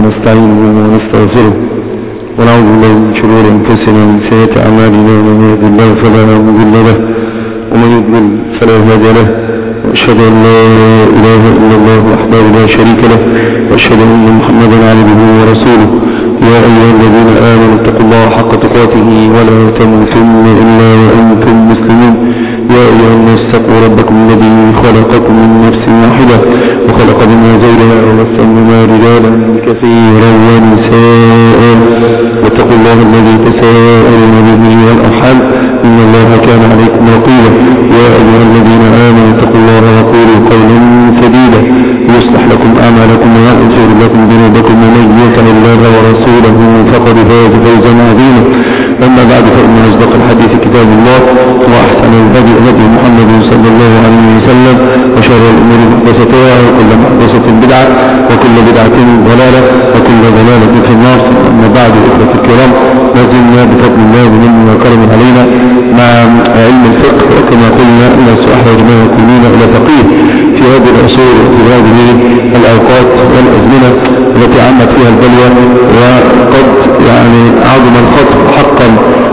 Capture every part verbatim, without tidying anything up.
ونستعينه ونستغفره ونعوذ بالله من شرور أنفسنا ومن سيئات أعمالنا، من يهد الله فلا مضل له ومن يضلل فلا هادي له، وأشهد أن لا إله إلا الله وحده لا شريك له، وأشهد أن محمدا عبده ورسوله. يا أيها الذين آمنوا اتقوا الله حق تقاته ولا تموتن إلا وأنتم مسلمون. يا أيها الناس اتقوا ربكم الذي خلقكم من نفس واحدة وخلق منها زوجها وبث منهما رجالا كثيرا ونساء، واتقوا الله الذي تساءلون به والأرحام إن الله كان عليكم رقيبا. يا أيها الذين آمنوا اتقوا الله وقولوا قولا سديدا يصلح لكم أعمالكم ويغفر لكم ذنوبكم، ومن يطع الله ورسوله فقد فاز فوزا عظيما. أما بعد، فإن أصدق الحديث كتاب الله، وأحسن الهدي هدي محمد صلى الله عليه وسلم، وشر الأمور محدثاتها، وكل محدثة بدعة، وكل بدعة ضلالة، وكل ضلالة في النار. أما بعد، إخوة الكرام، ما زلنا بفضل الله ومنه وكرم علينا مع علم الفقه، وكما قلنا أن أحوج ما يكونون إلى فقيه في هذه العصور وفي هذه الأوقات والأزمنة التي عمت فيها البلوى، وقد يعني عظم الخطر حقا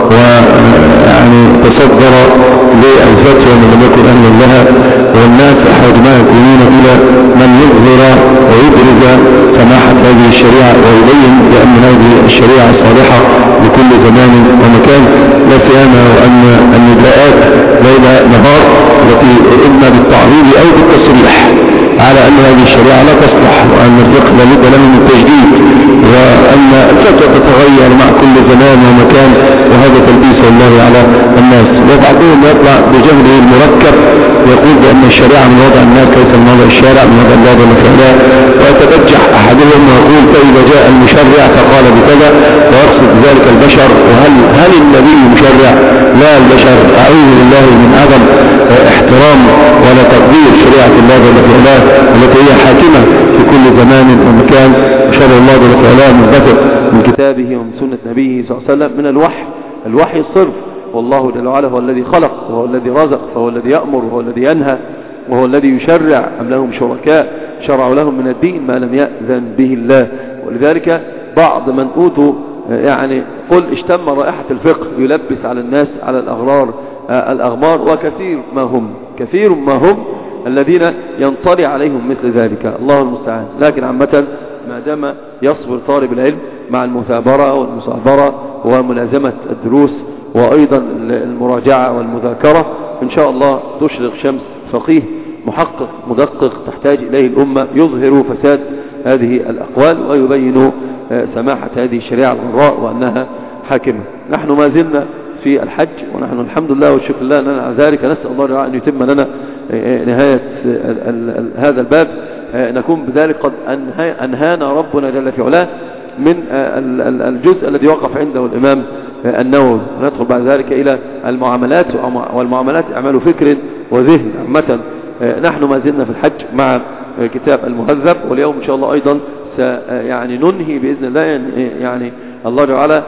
ويعني تصدر للفتوى من لم يكن أهلا لها، والناس أحوج ما يكونون إلى من يظهر ويبرز سماحة هذه الشريعة ويبين بأن هذه الشريعة صالحة لكل زمان ومكان، لا سيما وأن النداءات ليل نهار التي إما بالتعريض أو بالتصريح على أن هذه الشريعة لا تصلح، وأن الفقه لابد له من التجديد، وأن الفتوى تتغير مع كل زمان ومكان، وهذا تلبيس الله على الناس. وبعضهم يطلع بجهله المركب يقول بأن الشريعة من وضع الناس ليس من وضع الشارع، من وضع الله والمفعلات، ويتبجح أحدهم ويقول فإذا جاء المشرع فقال بكذا، ويقصد ذلك البشر. وهل هل النبي مشرع؟ لا، البشر. أعوذ بالله من عدم احترام ولا تقدير شريعة الله والمفعلات التي هي حاكمة في كل زمان ومكان. وشرع الله والمفعلات منبثق من كتابه ومن سنة نبيه صلى الله عليه وسلم، من الوحي، الوحي الصرف. والله جل وعلا هو الذي خلق، وهو الذي رزق، فهو الذي يأمر، وهو الذي ينهى، وهو الذي يشرع. أم لهم شركاء شرعوا لهم من الدين ما لم يأذن به الله. ولذلك بعض من أوتوا يعني قل اشتم رائحة الفقه يلبس على الناس على الأغرار الأغمار، وكثير ما هم كثير ما هم الذين ينطلي عليهم مثل ذلك، الله المستعان. لكن عامة ما دام يصبر طالب العلم مع المثابرة والمصابرة وملازمة الدروس وأيضا المراجعة والمذاكرة، إن شاء الله تشرق شمس فقيه محقق مدقق تحتاج إليه الأمة، يظهر فساد هذه الأقوال ويبين سماحة هذه الشريعة الغراء وأنها حاكمة. نحن ما زلنا في الحج، ونحن الحمد لله والشكر لله لنا على ذلك. نسأل الله أن يتم لنا نهاية هذا الباب، نكون بذلك قد أنهانا ربنا جل في علاه من الجزء الذي وقف عنده الإمام النووي، وندخل بعد ذلك إلى المعاملات، والمعاملات أعمال فكر وذهن. عامة نحن ما زلنا في الحج مع كتاب المهذب، واليوم إن شاء الله أيضا يعني ننهي بإذن الله، يعني الله تعالى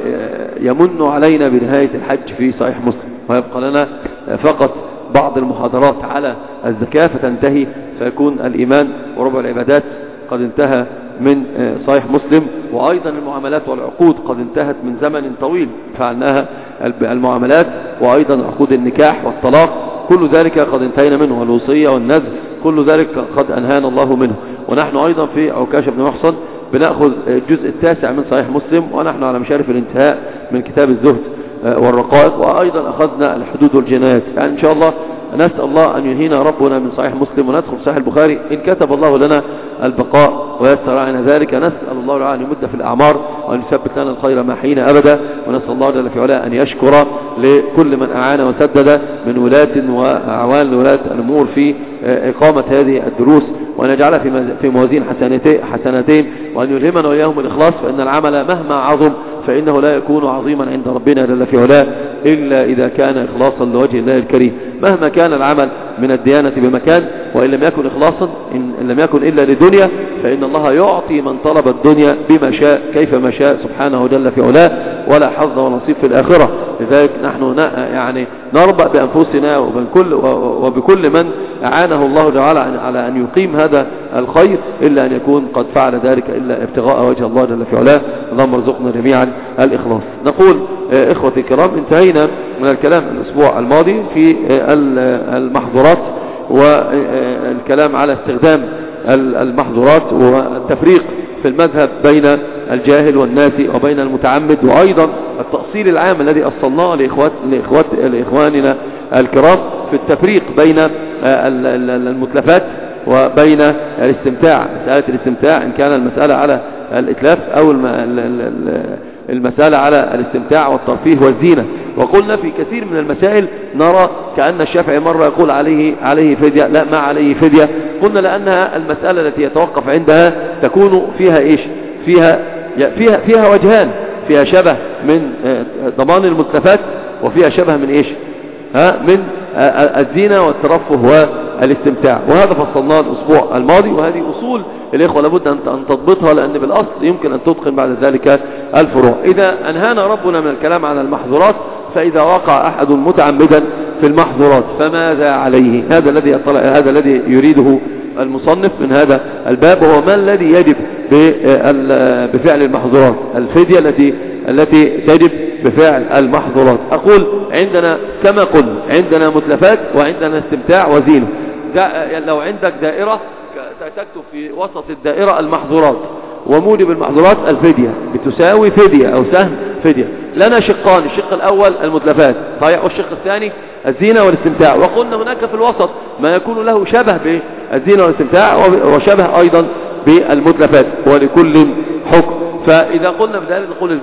يمن علينا بنهاية الحج في صحيح مسلم، ويبقى لنا فقط بعض المحاضرات على الزكاة فتنتهي، فيكون الإيمان وربع العبادات قد انتهى من صحيح مسلم، وأيضا المعاملات والعقود قد انتهت من زمن طويل فعلناها المعاملات، وأيضا عقود النكاح والطلاق كل ذلك قد انتهينا منه، والوصية والنذر كل ذلك قد أنهانا الله منه. ونحن أيضا في عكاشة بن محصن بنأخذ الجزء التاسع من صحيح مسلم، ونحن على مشارف الانتهاء من كتاب الزهد والرقائق، وأيضا أخذنا الحدود والجنايات. يعني إن شاء الله نسأل الله أن ينهينا ربنا من صحيح مسلم وندخل صحيح البخاري إن كتب الله لنا البقاء ويسر علينا ذلك. نسأل الله تعالى أن يمد في الأعمار وأن يثبت لنا الخير ما حين أبدا، ونسأل الله جل في علاه أن يشكر لكل من أعان وسدد من ولاة وأعوان لولاة الأمور في إقامة هذه الدروس، وأن يجعلها في موازين حسنتين، وأن يلهمنا وإياهم الإخلاص، فإن العمل مهما عظم فإنه لا يكون عظيما عند ربنا جل في علاه إلا إذا كان إخلاصا لوجه الله الكريم. مهما كان العمل من الديانة بمكان، وإن لم يكن إخلاصا، إن لم يكن إلا لدنيا، فإن الله يعطي من طلب الدنيا بما شاء كيف ما شاء سبحانه جل في علاه، ولا حظ ونصيب في الآخرة. لذلك نحن يعني نربأ بأنفسنا وبكل, وبكل من أعانه الله تعالى على أن يقيم هذا الخير، إلا أن يكون قد فعل ذلك إلا ابتغاء وجه الله جل في علاه. اللهم ارزقنا جميعا الإخلاص. نقول إخوتي الكرام، انتهينا من الكلام الأسبوع الماضي في المحظورات والكلام على استخدام المحظورات والتفريق في المذهب بين الجاهل والناسي وبين المتعمد، وأيضا التأصيل العام الذي أصلناه لإخوات لإخوات لإخواننا الكرام في التفريق بين المتلفات وبين الاستمتاع. مسألة الاستمتاع إن كان المسألة على الإتلاف أو المسألة على الاستمتاع والترفيه والزينة. وقلنا في كثير من المسائل نرى كأن الشافعي مرة يقول عليه عليه فدية، لا ما عليه فدية. قلنا لأنها المسألة التي يتوقف عندها تكون فيها إيش؟ فيها فيها فيها وجهان، فيها شبه من ضمان المتلفات، وفيها شبه من إيش؟ ها من الزينة والترفه والاستمتاع. وهذا فصلناه الأسبوع الماضي، وهذه أصول الإخوة لابد أن تضبطها، لأن بالأصل يمكن أن تتقن بعد ذلك الفروع. إذا أنهانا ربنا من الكلام عن المحظورات، فإذا وقع أحد متعمدا في المحظورات فماذا عليه؟ هذا الذي هذا الذي يريده المصنف من هذا الباب، هو ما الذي يجب بفعل المحظورات، الفدية التي التي تجب بفعل المحظورات. أقول عندنا كما قلنا عندنا متلفات وعندنا استمتاع وزينة. لو عندك دائرة تكتب في وسط الدائرة المحظورات، وموجب المحظورات الفدية بتساوي فدية أو سهم فدية. لنا شقان، الشق الأول المتلفات صحيح، والشق الثاني الزينة والاستمتاع. وقلنا هناك في الوسط ما يكون له شبه بالزينة والاستمتاع وشبه أيضا بالمتلفات، ولكل حكم. فإذا قلنا بذلك نقول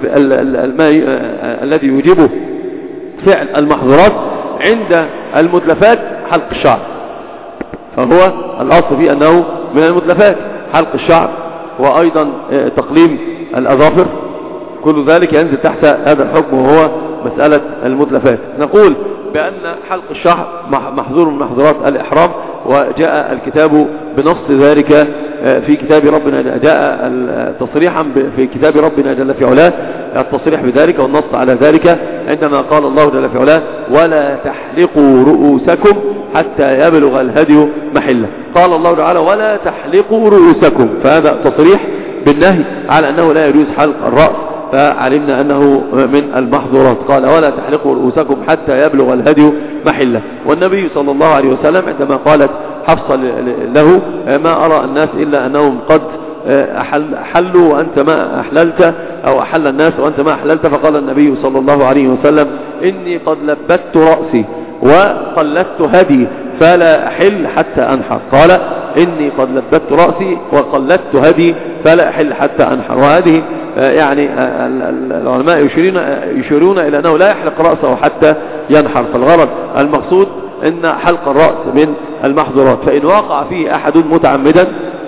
الذي يجيبه فعل المحظورات عند المتلفات حلق الشعر، فهو الأصل فيه أنه من المتلفات حلق الشعر، وأيضا تقليم الأظافر، كل ذلك ينزل تحت هذا الحكم وهو مسألة المتلفات. نقول بأن حلق الشعر محظور من محظورات الإحرام، وجاء الكتاب بنص ذلك في كتاب ربنا، جاء تصريحا في كتاب ربنا جل في علاه التصريح بذلك والنص على ذلك، عندما قال الله جل في علاه ولا تحلقوا رؤوسكم حتى يبلغ الهدي محله. قال الله تعالى ولا تحلقوا رؤوسكم، فهذا تصريح بالنهي على أنه لا يجوز حلق الرأس، فعلمنا أنه من المحظورات. قال ولا تحلقوا رؤوسكم حتى يبلغ الهدي محله. والنبي صلى الله عليه وسلم عندما قالت حفصة له ما أرى الناس إلا أنهم قد أحلوا وأنت ما أحللت، أو أحل الناس وأنت ما أحللت، فقال النبي صلى الله عليه وسلم إني قد لبت رأسي وقلدت هدي فلا أحل حتى أنحر. قال إني قد لبت رأسي وقلدت هدي فلا أحل حتى أنحر. وهذه يعني العلماء يشيرون, يشيرون إلى أنه لا يحلق رأسه حتى ينحر، فالغرض المقصود إن حلق الرأس من المحظورات. فإن وقع فيه أحد متعمدا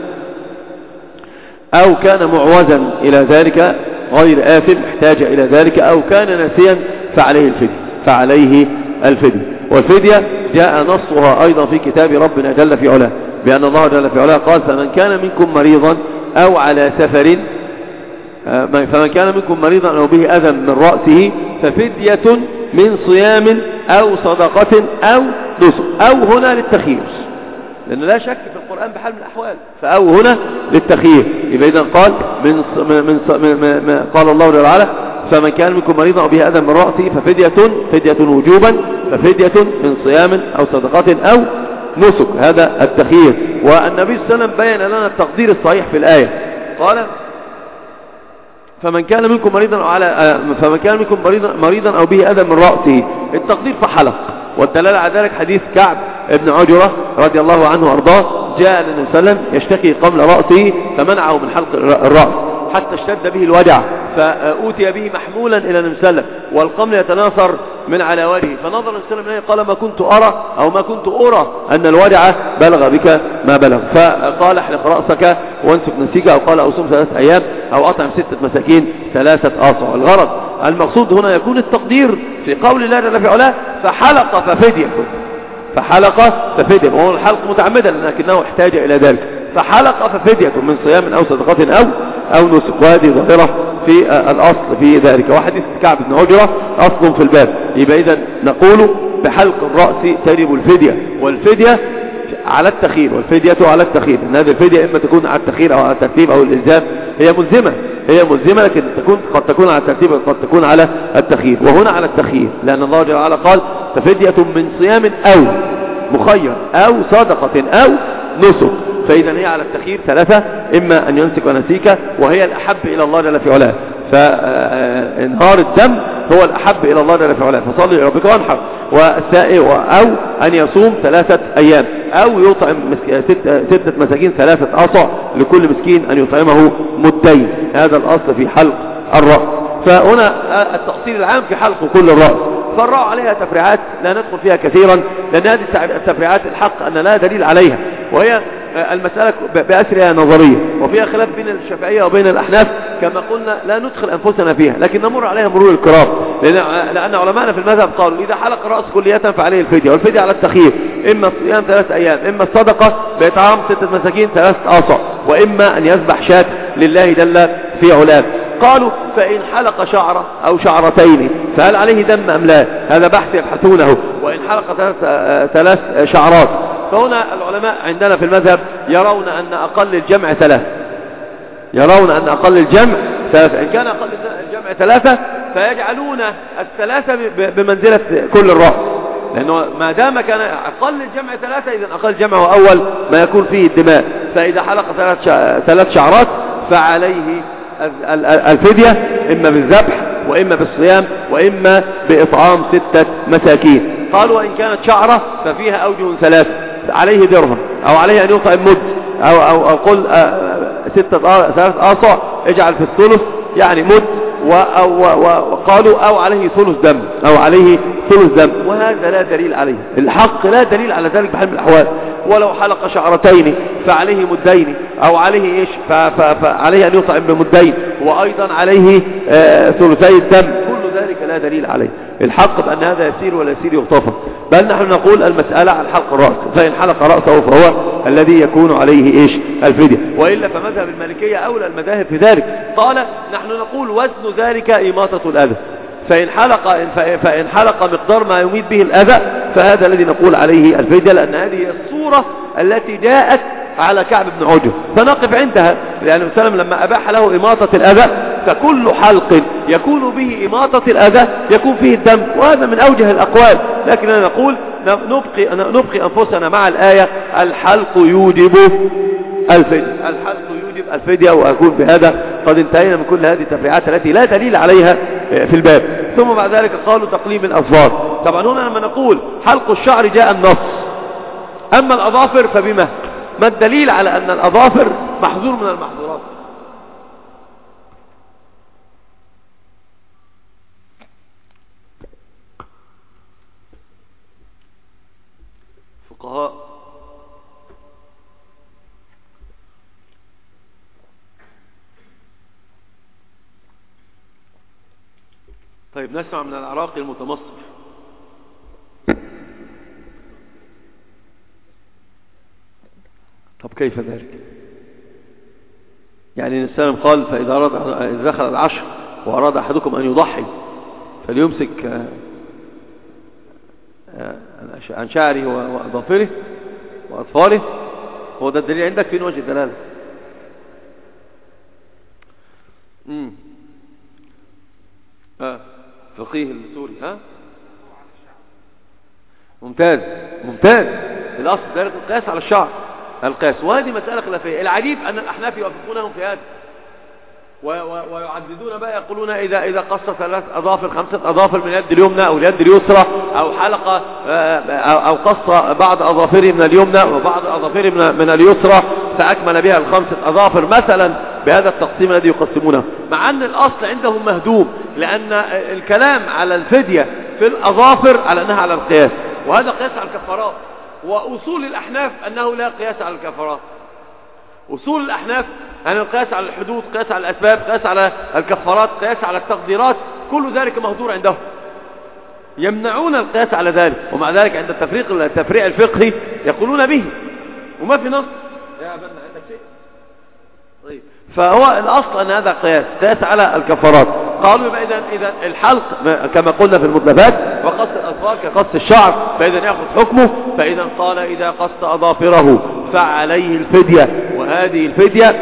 أو كان معوزا إلى ذلك غير آثم احتاج إلى ذلك، أو كان ناسيا فعليه الفدية فعليه الفدية. والفدية جاء نصها أيضا في كتاب ربنا جل في علاه، بأن الله جل في علاه قال فمن كان منكم مريضا أو على سفر فمن كان منكم مريضا أو به أذى من رأسه ففدية من صيام أو صدقة أو نسك. أو هنا للتخيير، لأنه لا شك في القرآن بحال من الأحوال، فأو هنا للتخيير. يبقى إذن قال من, من, من, من قال الله تعالى فمن كان منكم مريضا أو به أذى من رأسه ففدية فدية وجوبا ففدية من صيام أو صدقة أو نسك، هذا التخيير. والنبي صلى الله عليه وسلم بين لنا التقدير الصحيح في الآية، قال فمن كان منكم مريضا أو على فمن كان منكم مريضا, مريضا أو به أذى من رأسه، التقدير فحلق. والدلالة على ذلك حديث كعب ابن عجرة رضي الله عنه وارضاه، جاء النبي صلى الله عليه وسلم يشتكي قبل رأسه فمنعه من حلق الرأس حتى اشتد به الوجع، فأوتي به محمولا إلى النبي صلى الله عليه وسلم والقمل يتناثر من على وجهه، فنظر النبي صلى الله عليه وسلم قال ما كنت أرى أو ما كنت أرى أن الوجع بلغ بك ما بلغ، فقال احلق رأسك وانسك نسيك، أو قال أصوم ثلاثة أيام أو أطعم ستة مساكين ثلاثة آصع. الغرض المقصود هنا يكون التقدير في قول الله جل في علاه فحلق ففدية، فحلق ففدية، وهو الحلق متعمدا لكنه احتاج إلى ذلك، فحلق ففدية من صيام أو صدقة أو أو نسك. وهذه ظاهرة في الأصل في ذلك. وحديث كعب بن عجرة أصل في الباب. يبقى إذن نقول بحلق الرأس تجب الفدية، والفدية على التخير، والفدية على التخير، ان هذه الفدية اما تكون على التخير او على الترتيب او الالزام. هي ملزمة هي ملزمة لكن تكون قد تكون على الترتيب وقد تكون على التخير، وهنا على التخير لان الله جل وعلا قال ففدية من صيام او مخير او صدقة او نسك. فاذا هي على التخير ثلاثة، اما ان ينسك ونسيك وهي الاحب الى الله جل في علاه، فانهار الدم هو الأحب إلى الله جل في علاه، فصلي لربك وانحر. والسائل أو أن يصوم ثلاثة أيام أو يطعم ستة, ستة مساكين ثلاثة أصع لكل مسكين أن يطعمه مدين. هذا الأصل في حلق الرأس. فهنا التفصيل العام في حلق كل الرأس. فالرأس عليها تفريعات لا ندخل فيها كثيرا لأن هذه التفريعات الحق أن لا دليل عليها، وهي المسألة بأسرها نظرية وفيها خلاف بين الشافعية وبين الأحناف كما قلنا، لا ندخل أنفسنا فيها لكن نمر عليها مرور الكرام، لأن علماءنا في المذهب قالوا إذا حلق الرأس كلية فعليه الفدية، والفدية على التخيير، إما الصيام ثلاثة أيام، إما الصدقة بإطعام ستة مساكين ثلاثة آصع، وإما أن يذبح شاة لله جل في علاه. قالوا فإن حلق شعرة أو شعرتين فهل عليه دم أم لا؟ هذا بحث يبحثونه. وإن حلق ثلاث شعرات فهنا العلماء عندنا في المذهب يرون أن أقل الجمع ثلاثة، يرون أن أقل الجمع ثلاثة. إن كان أقل الجمع ثلاثة فيجعلون الثلاثة بمنزلة كل الرأس، لأنه ما دام كان أقل الجمع ثلاثة إذن أقل الجمع هو أول ما يكون فيه الدماء. فإذا حلق ثلاث شعرات فعليه الفدية إما بالذبح وإما بالصيام وإما بإطعام ستة مساكين. قالوا وإن كانت شعرة ففيها أوجه ثلاثة، عليه درهم أو عليه أن يطعم مد أو, أو, أو قل ستة ثلاثة آصع اجعل في الثلث يعني مد، وقالوا أو عليه ثلث دم أو عليه ثلث دم، وهذا لا دليل عليه. الحق لا دليل على ذلك بحال من الأحوال. ولو حلق شعرتين فعليه مدين أو عليه إيش فعليه أن يطعم بمدين، وأيضا عليه آه ثلثي الدم، كل ذلك لا دليل عليه. الحق بأن هذا يسير ولا يسير يغتفر، بل نحن نقول المسألة عن حلق الرأس، فإن حلق رأسه فهو الذي يكون عليه إيش الفدية. وإلا فمذهب المالكية أولى المذاهب في ذلك. قال نحن نقول وزن ذلك إماطة الأذى، فإن حلق فإن حلق مقدار ما يميت به الأذى فهذا الذي نقول عليه الفدية، لأن هذه الصورة التي جاءت على كعب بن عجرة فنقف عندها، لأن وسلم لما أباح له إماطة الأذى فكل حلق يكون به إماطة الأذى يكون فيه الدم، وهذا من أوجه الأقوال. لكننا نقول نبقي, نبقي أنفسنا مع الآية الحلق يوجب الفدية، الحلق يوجب الفدية، وأكون بهذا قد انتهينا من كل هذه التفريعات التي لا دليل عليها في الباب. ثم بعد ذلك قالوا تقليم الأظفار. طبعا هنا لما نقول حلق الشعر جاء النص، أما الأظافر فبما ما الدليل على أن الأظافر محظور من المحظورات؟ فقهاء طيب نسمع من العراقي المتمصر. طب كيف ذلك؟ يعني الإنسان قال فإذا أراد إذا دخل العشر وأراد أحدكم أن يضحي فليمسك عن شعره وأظافره وأطفاله، هو ده الدليل عندك؟ فين وجه الدلالة؟ امم اه فقيه السوري. ها ممتاز ممتاز. الأصل ذلك القياس على الشعر، القياس، وهذه مسألة خلافية. العجيب أن الأحناف يوافقونهم في هذا ويعددون بقى، يقولون إذا إذا قص ثلاث أظافر خمسة أظافر من اليد اليمنى أو اليد اليسرى، أو حلقة أو قص بعض أظافره من اليمنى وبعض أظافره من, من اليسرى فأكمل بها الخمسة أظافر مثلا، بهذا التقسيم الذي يقسمونه، مع أن الأصل عندهم مهدوم، لأن الكلام على الفدية في الأظافر على أنها على القياس، وهذا قياس على الكفارات. وأصول الأحناف أنه لا قياس على الكفارات. أصول الأحناف أن القياس على الحدود، قياس على الأسباب، قياس على الكفارات، قياس على التقديرات، كل ذلك مهدور عندهم. يمنعون القياس على ذلك، ومع ذلك عند التفريق التفريع الفقهي يقولون به وما في نص. يا بنا عندك شيء؟ طيب، فهو الأصل أن هذا قياس قياس على الكفارات. قالوا يبقى إذا إذا الحلق كما قلنا في المطلبات وقص الأظفار كقص الشعر فإذا يأخذ حكمه. فإذا قال إذا قص أظافره فعليه الفدية، وهذه الفدية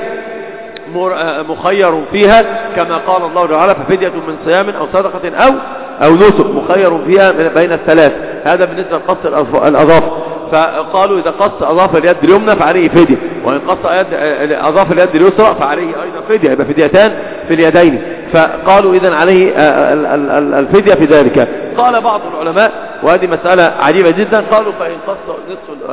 مخير فيها كما قال الله تعالى ففدية من صيام أو صدقة أو أو نسك، مخير فيها بين الثلاث. هذا بالنسبة لقص الأظافر. فقالوا إذا قص أظافر اليد اليمنى فعليه فدية، وإن قص أظافر اليد اليسرى فعليه أيضا فدية، يبقى فديتان في اليدين. فقالوا إذن عليه الفدية في ذلك. قال بعض العلماء وهذه مسألة عجيبة جدا، قالوا فإن قص نصف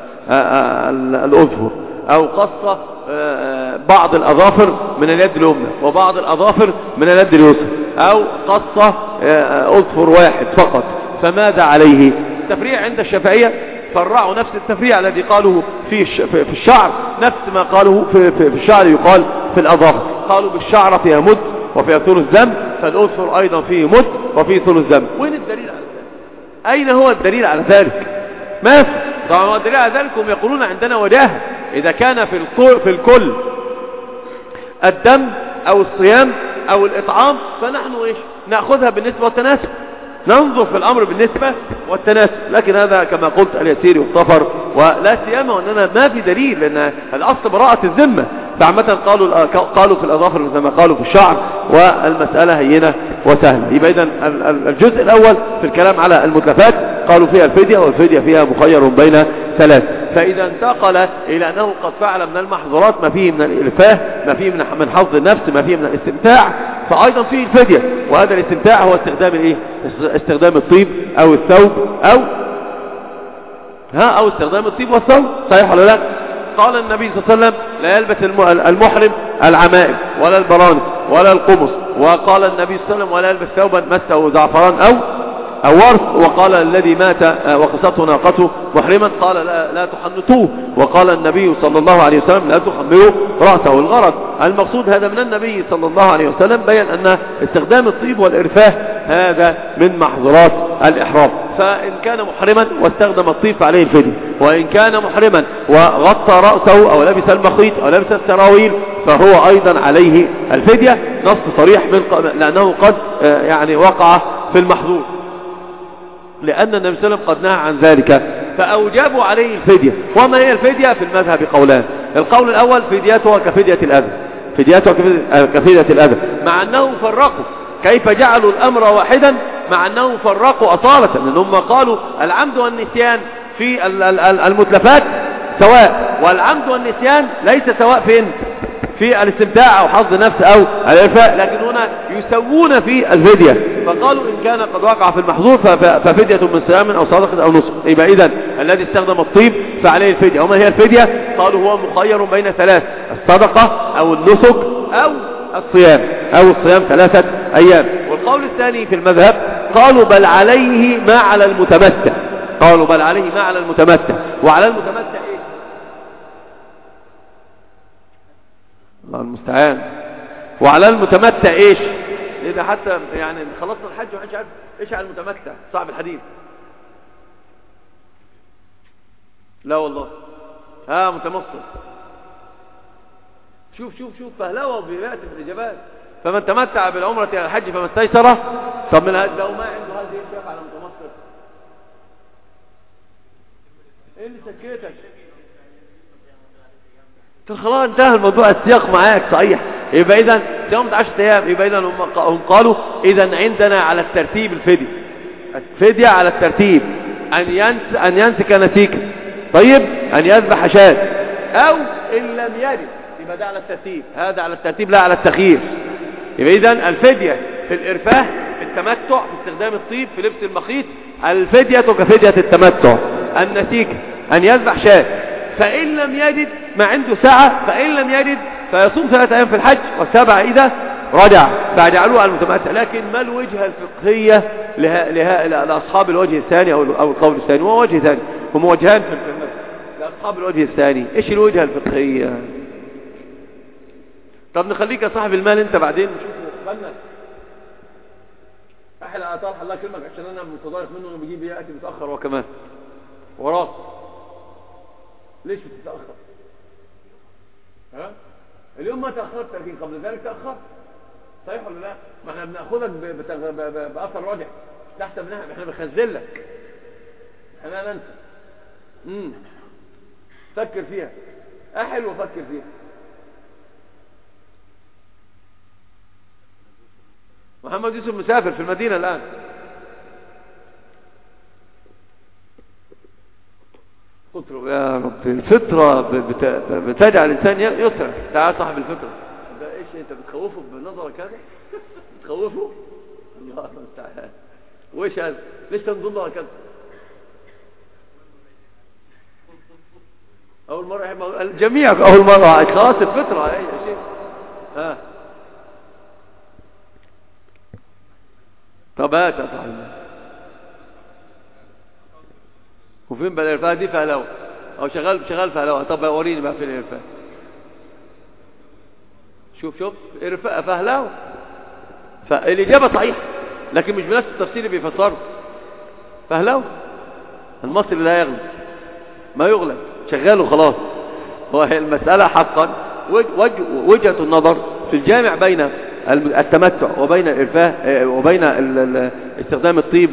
الأظفر أو قص بعض الأظافر من اليد اليمنى وبعض الأظافر من اليد اليسرى أو قص أظفر واحد فقط، فماذا عليه؟ التفريع عند الشافعية فرعوا نفس التفريع الذي قالوا في في الشعر، نفس ما قالوا في في الشعر يقال في الأظافر. قالوا بالشعر فيها مد وفيها ثلث ذنب، فالأظفر أيضا فيه مد وفيه ثلث ذنب. وين الدليل على ذلك؟ أين هو الدليل على ذلك؟ ما في. طبعا هو الدليل على ذلك هم يقولون عندنا وجاهة، إذا كان في الكل, في الكل الدم أو الصيام أو الإطعام فنحن إيش نأخذها بالنسبة والتناسب، ننظر في الأمر بالنسبة والتناسب. لكن هذا كما قلت اليسير والصفر، ولا سيما وأننا ما في دليل، لأن الأصل براءة الذمة. فعامة قالوا قالوا في الأظافر مثل ما قالوا في الشعر، والمسألة هينة وسهلة. يبقى إذن الجزء الأول في الكلام على المتلفات قالوا فيها الفدية، والفدية فيها مخير بين ثلاث. فإذا انتقل إلى أنه قد فعل من المحظورات ما فيه من الإلفاه، ما فيه من حظ النفس، ما فيه من الاستمتاع، فأيضا فيه الفدية. وهذا الاستمتاع هو استخدام الايه؟ استخدام الطيب أو الثوب أو ها أو استخدام الطيب والثوب، صحيح ولا لا؟ قال النبي صلى الله عليه وسلم لا يلبس المحرم العمائم ولا البرانس ولا القمص، وقال النبي صلى الله عليه وسلم ولا يلبس ثوبا مسه زعفران أو أو ورث، وقال الذي مات وقصته ناقته محرما قال لا, لا تحنطوه، وقال النبي صلى الله عليه وسلم لا تخمروا رأسه. الغرض المقصود هذا من النبي صلى الله عليه وسلم بيّن أن استخدام الطيب والإرفاه هذا من محظورات الإحرام. فإن كان محرما واستخدم الطيب فعليه الفدية، وإن كان محرما وغطى رأسه أو لبس المخيط أو لبس السراويل فهو أيضا عليه الفدية. نص صريح من لأنه قد يعني وقع في المحظور، لأن النبي صلى الله عليه وسلم قد نهى عن ذلك فأوجبوا عليه الفدية. وما هي الفدية؟ في المذهب قولان. القول الأول فديتها كفدية الأذى، فديتها كفدية الأذى، مع أنهم فرقوا. كيف جعلوا الأمر واحدا مع أنهم فرقوا أصالة؟ لأنهم قالوا العمد والنسيان في المتلفات سواء، والعمد والنسيان ليس سواء فين؟ في الاستمتاع أو حظ نفس أو الإرفاء، لكن هنا يسوون في الفدية. فقالوا إن كان قد وقع في المحظور ففدية من صيام أو صدقة أو نسك. يبقى إذن الذي استخدم الطيب فعليه الفدية. وما هي الفدية؟ قالوا هو مخير بين ثلاث: الصدقة أو النسك أو الصيام، أو الصيام ثلاثة أيام. والقول الثاني في المذهب قالوا بل عليه ما على المتمتع، قالوا بل عليه ما على المتمتع. وعلى المتمتع إيه؟ الله المستعان. وعلى المتمتع ايش؟ اذا حتى يعني خلصنا الحج ومحدش عارف ايش على المتمتع، صعب الحديث. لا والله، ها متمصر. شوف شوف شوف فهلوه وبيأتي في الاجابات. فمن تمتع بالعمرة على الحج فما استيسر. طب من هذا لو ما عنده هذه الشيء على المتمصر ايه اللي سكتك؟ خلاص انتهى الموضوع، السياق معاك صحيح. يبقى اذا يوم عشرة ايام. يبقى اذا هم قالوا اذا عندنا على الترتيب الفدية، الفدية على الترتيب ان ينس ان ينسك نسيكا، طيب ان يذبح شاة، او ان لم يجد يبقى ده على الترتيب، هذا على الترتيب لا على التخيير. يبقى اذا الفدية في الارفاه، في التمتع، في استخدام الطيب، في لبس المخيط، الفدية كفدية التمتع. النسيك ان يذبح شاة، فإن لم يجد ما عنده ساعة، فإن لم يجد فيصوم ثلاثة أيام في الحج والسبع إذا رجع، فجعلوها على المتمتع. لكن ما الوجهة الفقهية لها لها لأصحاب الوجه الثاني أو أو القول الثاني؟ هو وجه ثاني، هم وجهان في المذهب لأصحاب الوجه الثاني. إيش الوجهة الفقهية؟ طب نخليك يا صاحب المال أنت بعدين نشوف. خلنا راح على طلحه الله يكرمك عشان انا متضايق منه انه بيجيب ياتي متاخر هو كمان وراك ليش بتتاخر؟ ها اليوم ما تاخرت لكن قبل ذلك تاخرت صحيح ولا لا؟ ما احنا بناخذك باثر راجع تحت منها احنا بنخزن لك احنا لا ننسى امم فكر فيها احل وفكر فيها. محمد يوسف مسافر في المدينة الآن. قلت له يا رب الفطرة بتجعل الإنسان يسرع. تعال صاحب الفطرة ده إيش أنت بتخوفه بنظرك هذا؟ بتخوفه؟ الله المستعان. وإيش هذا؟ ليش تنظر كذا؟ أول مرة الجميع أول مرة خلاص الفطرة أي شيء. ها طب هات يا صاحبي وفين بقى الإرفاق دي فهلوة أو شغال شغال فهلوة. طب وريني بقى فين الإرفاق. شوف شوف إرفاق فهلوة. فالإجابة صحيحة لكن مش بنفس التفسير اللي بيفسره. فهلوة المصري لا يغلب ما يغلب شغاله خلاص. هو المسألة حقا وجهة النظر في الجامع بين التمتع وبين الإرفاه وبين استخدام الطيب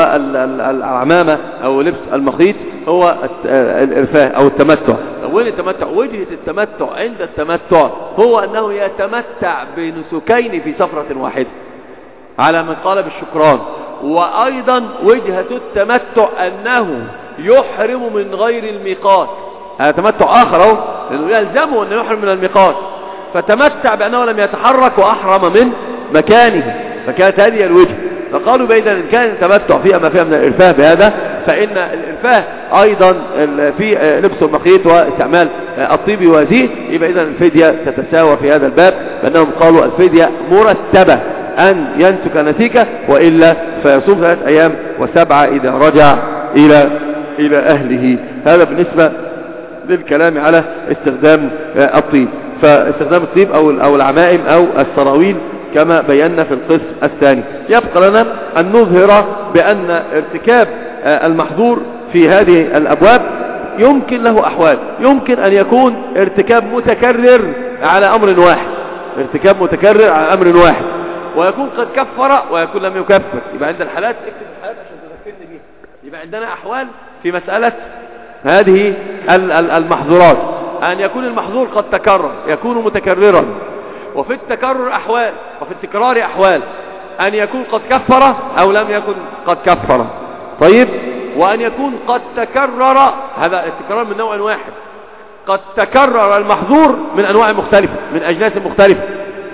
والعمامة أو لبس المخيط هو الإرفاه أو التمتع. وين التمتع؟ وجهة التمتع عند التمتع هو أنه يتمتع بنسكين في سفرة واحدة على من قال بالشكران. وأيضا وجهة التمتع أنه يحرم من غير الميقات. هذا تمتع آخر أهو لأنه يلزمه أنه يحرم من الميقات فتمتع بأنه لم يتحرك وأحرم من مكانه. فكانت هذه الوجه. فقالوا بإذن إن كان التمتع فيها ما فيها من الإرفاه بهذا فإن الإرفاه أيضا في لبس المخيط واستعمال الطيب وهذه يبقى إذن الفدية تتساوى في هذا الباب بأنهم قالوا الفدية مرتبة أن ينسك نسيكه وإلا فيصوم ثلاث أيام وسبعة إذا رجع إلى إلى أهله. هذا بالنسبة للكلام على استخدام الطيب. فاستخدام الطيب أو أو العمائم أو السراويل كما بينا في القسم الثاني. يبقى لنا أن نظهر بأن ارتكاب المحظور في هذه الأبواب يمكن له أحوال. يمكن أن يكون ارتكاب متكرر على أمر واحد ارتكاب متكرر على أمر واحد ويكون قد كفر ويكون لم يكفر. يبقى عند الحالات اكتب الحالات عشان تذكرني بيها. يبقى عندنا أحوال في مسألة هذه المحظورات أن يكون المحظور قد تكرر يكون متكررا وفي التكرر أحوال وفي التكرار أحوال أن يكون قد كفر أو لم يكن قد كفر. طيب وأن يكون قد تكرر هذا التكرار من نوع واحد قد تكرر المحظور من أنواع مختلفة من أجناس مختلفة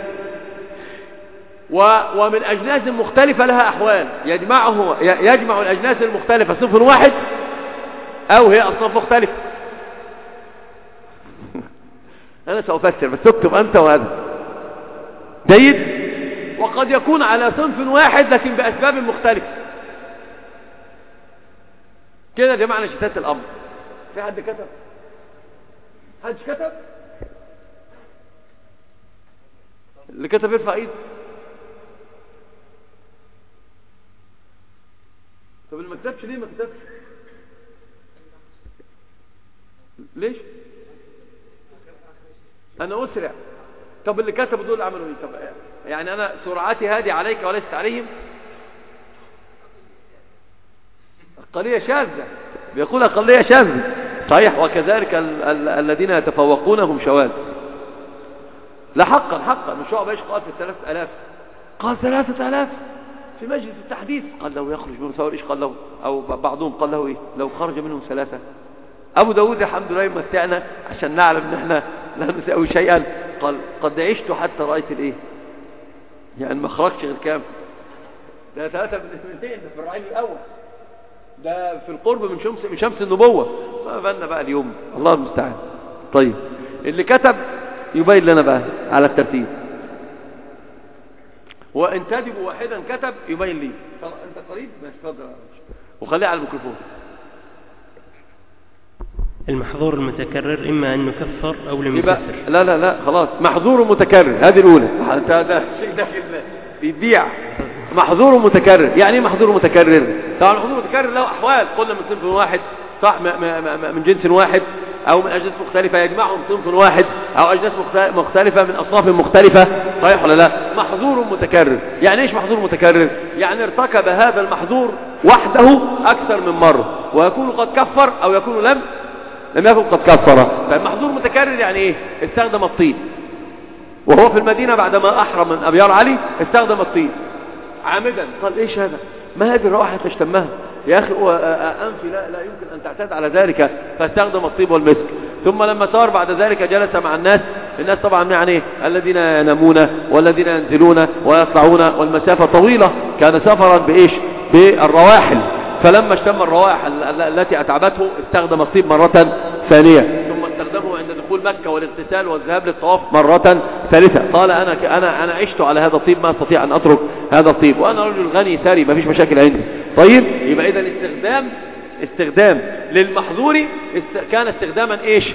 ومن أجناس مختلفة لها أحوال يجمعه يجمع الأجناس المختلفة صنف واحد أو هي أصناف مختلفة. أنا سأفسر بس اكتب أنت وهذا جيد. وقد يكون على صنف واحد لكن بأسباب مختلفة. كده يا جماعة نشتات الأمر. في حد كتب؟ حد كتب؟ اللي كتب يرفع ايده. طب اللي ما كتبش ليه ما كتبش؟ ليش؟ انا اسرع. طب اللي كتبوا دول عملوا ايه؟ طب يعني انا سرعتي هذه عليك وليست عليهم. اقليه شاذة بيقول اقليه شاذة صحيح. وكذلك ال ال الذين يتفوقون هم شواذ. لا حقا حقا مش هو بايش قال في الثلاثة الاف قال ثلاثة الاف في مجلس التحديث قال لو يخرج منهم سواء ايش قال له او بعضهم قال له ايه لو خرج منهم ثلاثة. ابو داود الحمد لله يمتعنا عشان نعلم ان احنا لا نسوي شيئا. قال قد عشت حتى رأيت الايه يعني ما خرجش غير كام ده ثلاثة من اثنتين ده في الرعيل الاول ده في القرب من شمس من شمس النبوة. ما بالنا بقى اليوم الله المستعان. طيب اللي كتب يبين لنا بقى على الترتيب وان تجب واحدا كتب يبين لي. انت قريب ماشي اتفضل وخليه على الميكروفون. المحظور المتكرر إما أن نكفر أو لم يكفر. لا لا لا خلاص محظور متكرر هذه الأولى. هذا شيء داخل بيبيع محظور متكرر. يعني ايه محظور متكرر؟ طبعا المحظور المتكرر له احوال، قلنا من صنف واحد صح، من جنس واحد او من اجناس مختلفة يجمعهم صنف واحد، او اجناس مختلفة من اصناف مختلفة، صحيح ولا لا؟ محظور متكرر. يعني ايش محظور متكرر؟ يعني ارتكب هذا المحظور وحده اكثر من مرة، ويكون قد كفر او يكون لم لم يكن قد كفر. فالمحظور متكرر يعني ايه؟ استخدم الطيب وهو في المدينة بعدما احرم من ابيار علي، استخدم الطيب عامدا. قال ايش هذا؟ ما هذه الروائح تشتمها يا اخي، انفي لا, لا يمكن ان تعتاد على ذلك، فاستخدم الطيب والمسك. ثم لما صار بعد ذلك جلس مع الناس، الناس طبعا يعني الذين ينامون والذين ينزلون ويطلعون، والمسافة طويلة، كان سفرا بايش؟ بالرواحل. فلما اشتم الروائح التي اتعبته استخدم الطيب مرة ثانية، ثم استخدمه عند دخول مكة والاغتسال والذهاب للطواف مرة ثالثة. قال انا انا انا عشت على هذا الطيب، ما استطيع ان اترك هذا الطيب، وانا رجل غني ثري ما فيش مشاكل عندي. طيب يبقى اذا استخدام استخدام للمحظور كان استخداما ايش؟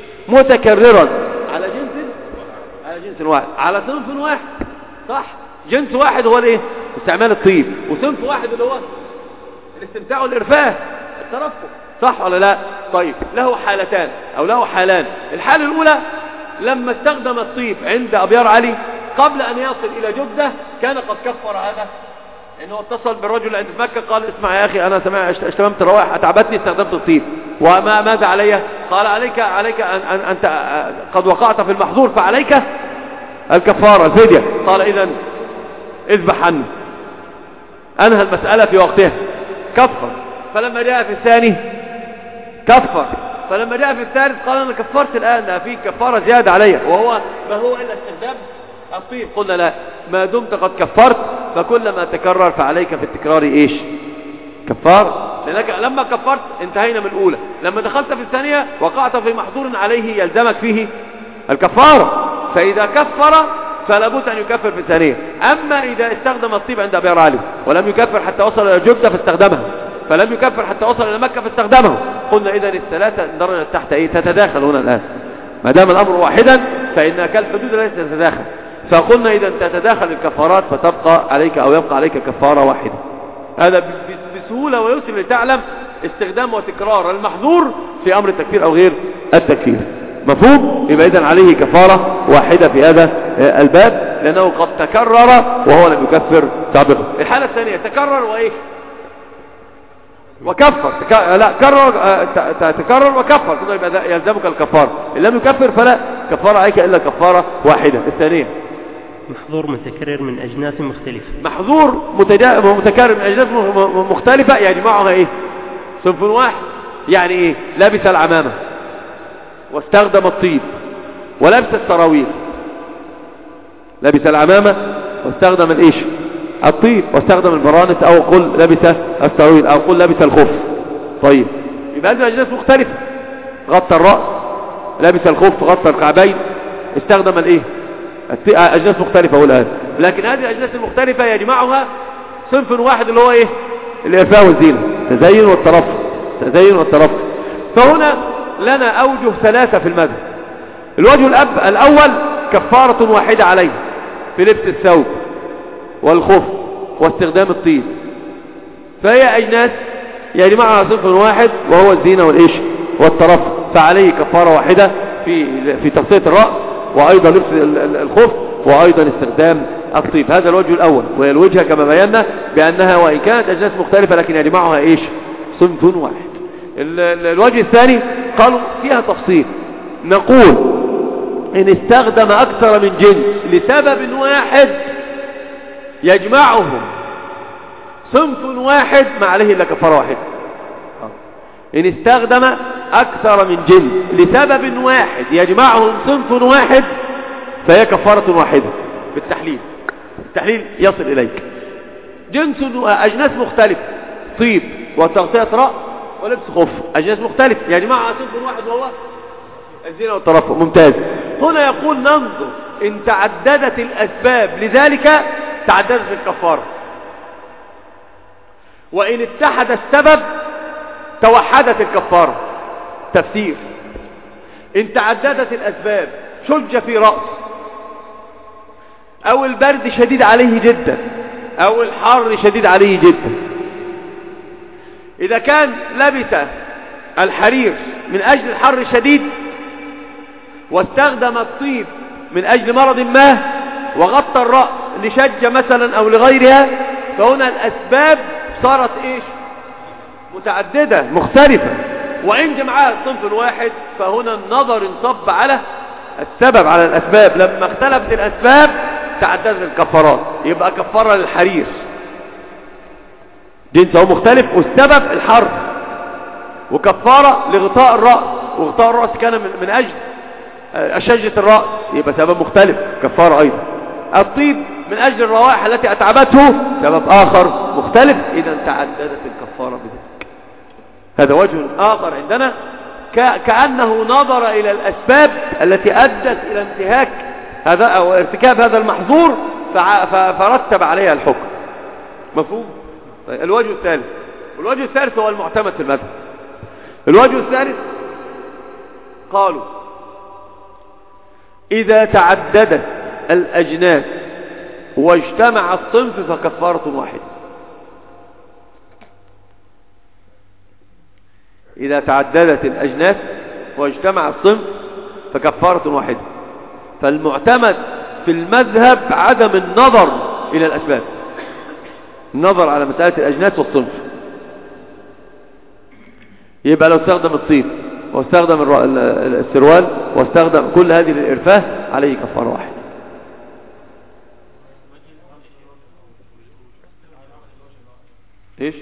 متكررا على جنس على جنس واحد، على صنف واحد، صح؟ جنس واحد هو الايه؟ استعمال الطيب، وصنف واحد اللي هو الاستمتاع والإرفاه، الترفه، صح ولا لا؟ طيب له حالتان او له حالان. الحالة الاولى لما استخدم الطيب عند ابيار علي قبل ان يصل الى جدة، كان قد كفر هذا، انه اتصل بالرجل عند مكة قال اسمع يا اخي انا سمع اشتممت روائح اتعبتني استخدمت الطيب، وما ماذا علي؟ قال عليك عليك ان ان انت قد وقعت في المحظور، فعليك الكفارة الفدية. قال اذا اذبح عني، انهى المسألة في وقتها، كفر. فلما جاء في الثاني كفر، فلما جاء في الثالث قال انا كفرت الان، لا في كفارة زيادة علي، وهو ما هو الا استخدام الطيب. قلنا لا، ما دمت قد كفرت فكلما تكرر فعليك في التكرار ايش؟ كفار. لانك لما كفرت انتهينا من الاولى، لما دخلت في الثانية وقعت في محظور عليه يلزمك فيه الكفارة، فاذا كفر فلا بد ان يكفر في الثانية. اما اذا استخدم الطيب عند ابي علي ولم يكفر حتى وصل الى جدة فاستخدمها، فلم يكفر حتى وصل الى مكة فاستخدمه، قلنا اذا الثلاثة درجة تحت ايه؟ تتداخل هنا الان، ما دام الامر واحدا فان كالحدود التي تتداخل، فقلنا اذا تتداخل الكفارات فتبقى عليك او يبقى عليك كفارة واحدة. هذا بسهولة ويسر لتعلم استخدام وتكرار المحظور في امر التكفير او غير التكفير. مفهوم؟ يبقى اذا عليه كفارة واحدة في هذا الباب، لانه قد تكرر وهو لم يكفر سابقا. الحالة الثانية تكرر وايه؟ وكفر. تك... لا كرر تكرر وكفر، يبقى يلزمك الكفارة. ان لم يكفر فلا كفارة عليك الا كفارة واحدة. الثانية محظور متكرر من اجناس مختلفة. محظور متجا... متكرر من اجناس مختلفة يجمعها ايه؟ صنف واحد. يعني ايه؟ لبس العمامة واستخدم الطيب ولبس السراويل، لبس العمامة واستخدم الايش؟ الطيب، واستخدم البرانس، او قل لبس السراويل، او قل لبس الخف. طيب يبقى هذه اجناس مختلفة. غطى الرأس، لبس الخف، غطى الكعبين، استخدم الايه؟ اجناس مختلفة هو الان. لكن هذه الاجناس المختلفة يجمعها صنف واحد اللي هو ايه؟ الإرفاء والزينة، تزين والترفه، تزين والترفه. فهنا لنا أوجه ثلاثة في المذهب. الوجه الأب الأول كفارة واحدة عليه في لبس الثوب والخف واستخدام الطيب، فهي أجناس يجمعها صنف واحد وهو الزينة والإيش والترفه، فعليه كفارة واحدة في في تغطية الرأس وأيضا لبس الخف وأيضا استخدام الطيب. هذا الوجه الأول، وهي الوجهة كما بينا بأنها وإن كانت أجناس مختلفة لكن يجمعها إيش؟ صنف واحد. الوجه الثاني قالوا فيها تفصيل، نقول إن استخدم أكثر من جنس لسبب واحد يجمعهم صنف واحد ما عليه إلا كفارة واحدة. إن استخدم أكثر من جنس لسبب واحد يجمعهم صنف واحد فهي كفارة واحدة بالتحليل. التحليل يصل إليك جنس أجناس مختلفة، طيب وتغطية رأس ولبس خف، أجناس مختلفة يجمعها صنف واحد وهو الزينة والترفه. ممتاز. هنا يقول ننظر إن تعددت الأسباب لذلك تعددت الكفارة، وإن اتحد السبب توحدت الكفارة. تفسير: إن تعددت الأسباب، شج في رأس أو البرد شديد عليه جدا او الحر شديد عليه جدا. اذا كان لبس الحرير من اجل الحر الشديد واستخدم الطيب من اجل مرض ما وغطى الرأس لشجة مثلا او لغيرها، فهنا الاسباب صارت ايش؟ متعددة مختلفة. وإن جمعها صنف واحد فهنا النظر انصب على السبب على الأسباب. لما اختلفت الأسباب تعددت الكفارات، يبقى كفارة للحرير جنسه مختلف والسبب الحر، وكفارة لغطاء الرأس وغطاء الرأس كان من, من أجل أشجة الرأس يبقى سبب مختلف كفارة أيضا. الطيب من أجل الروائح التي أتعبته سبب آخر مختلف، إذا تعددت الكفارة بذلك. هذا وجه آخر عندنا، كأنه نظر إلى الأسباب التي أدت إلى انتهاك هذا أو ارتكاب هذا المحظور فرتب عليها الحكم. مفهوم؟ طيب الوجه الثالث، الوجه الثالث هو المعتمد في المذهب. الوجه الثالث قالوا إذا تعددت الأجناس واجتمع الصنف فكفارة واحدة. إذا تعددت الأجناس واجتمع الصنف فكفارة واحدة. فالمعتمد في المذهب عدم النظر إلى الأسباب، النظر على مسألة الأجناس والصنف. يبقى لو استخدم الطيب واستخدم السروال واستخدم كل هذه للإرفاه عليه كفارة واحدة. ايش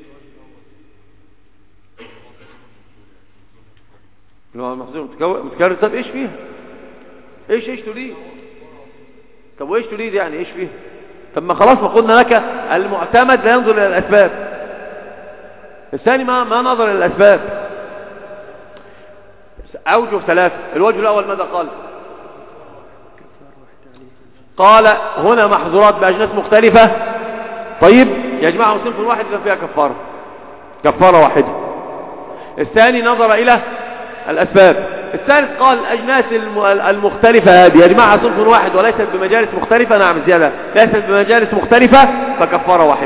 لو المحظور متكرر؟ طب ايش فيها؟ ايش ايش تريد؟ طب وايش تريد يعني ايش فيها؟ طب ما خلاص ما قلنا لك المعتمد لا ينظر الى الاسباب. الثاني ما ما نظر الى الاسباب. اوجه ثلاثة. الوجه الاول ماذا قال؟ قال هنا محظورات باجناس مختلفة، طيب يجمعهم صنف واحد فيها كفارة، كفارة واحدة. الثاني نظر إلى الأسباب. الثالث قال الأجناس المختلفة هذه يجمعها صنف واحد وليست بمجالس مختلفة، نعم زيادة، ليست بمجالس مختلفة فكفارة واحدة،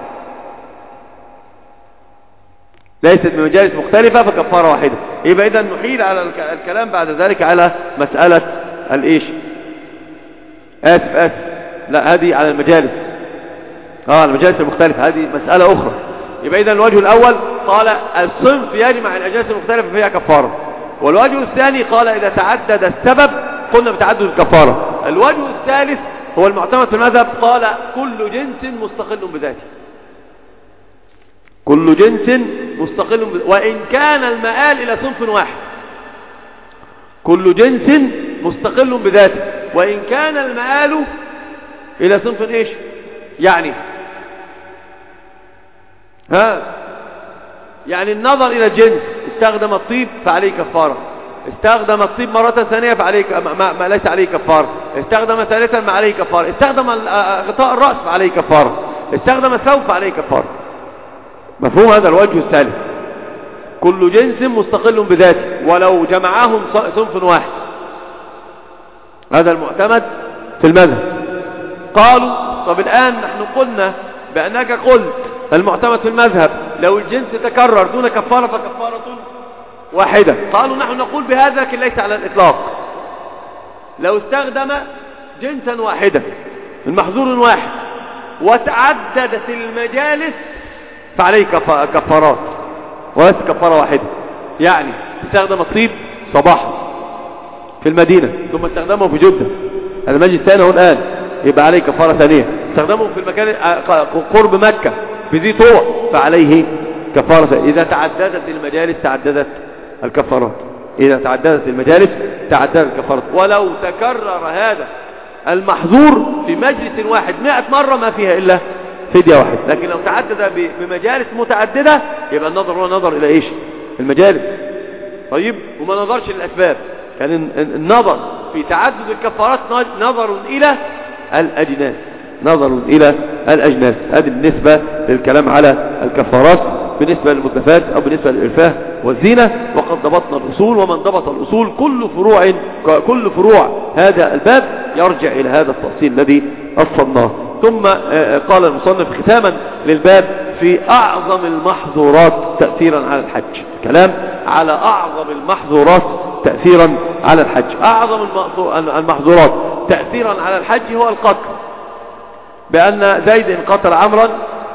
ليست بمجالس مختلفة فكفارة واحدة. يبقى إذا نحيل على الكلام بعد ذلك على مسألة الإيش؟ آسف آسف لا هذه على المجالس، اه المجالس المختلفة هذه مسألة أخرى. يبقى إذا الوجه الأول قال الصنف يجمع الأجناس المختلفة فيها كفارة، والوجه الثاني قال إذا تعدد السبب قلنا بتعدد الكفارة. الوجه الثالث هو المعتمد في المذهب، قال كل جنس مستقل بذاته، كل جنس مستقل بذاته وإن كان المآل إلى صنف واحد، كل جنس مستقل بذاته وإن كان المآل إلى صنف إيش يعني؟ ها يعني النظر إلى الجنس، استخدم الطيب فعليه كفارة، استخدم الطيب مرة ثانية فعليه ما, ما ليس عليه كفارة، استخدم ثالثا ما عليه كفارة، استخدم غطاء الرأس فعليه كفارة، استخدم الثوب فعليه كفارة. مفهوم هذا الوجه الثالث؟ كل جنس مستقل بذاته ولو جمعهم صنف واحد، هذا المعتمد في المذهب. قالوا طب الآن نحن قلنا بأنك قلت المعتمد في المذهب لو الجنس تكرر دون كفارة فكفارة واحدة. قالوا نحن نقول بهذا لكن ليس على الإطلاق. لو استخدم جنسا واحدا المحظور واحد وتعددت المجالس فعليه كفارات وليس كفارة واحدة. يعني استخدم الطيب صباحا في المدينة ثم استخدمه في جدة، هذا مجلس ثاني هو الآن، يبقى عليه كفارة ثانية. استخدمه في المكان قرب مكة في ذي طوع فعليه كفارة ثانية. إذا تعددت المجالس تعددت الكفارات، إذا تعددت المجالس تعددت الكفارات. ولو تكرر هذا المحظور في مجلس واحد مئة مرة ما فيها إلا فدية واحد، لكن لو تعدد بمجالس متعددة يبقى النظر هو نظر إلى إيش؟ المجالس. طيب وما نظرش للأسباب، كان يعني النظر في تعدد الكفارات نظر إلى الأجناس، نظر إلى الأجناس. هذه بالنسبة للكلام على الكفارات بالنسبة للمتلفات أو بالنسبة للإرفاه والزينة. وقد ضبطنا الأصول، ومن ضبط الأصول كل فروع كل فروع هذا الباب يرجع إلى هذا التفصيل الذي أصلناه. ثم قال المصنف ختاما للباب في أعظم المحظورات تأثيرا على الحج، كلام على أعظم المحظورات تأثيرا على الحج. أعظم المحظورات تأثيرا على الحج هو القتل، بأن زيد قتل عمرا.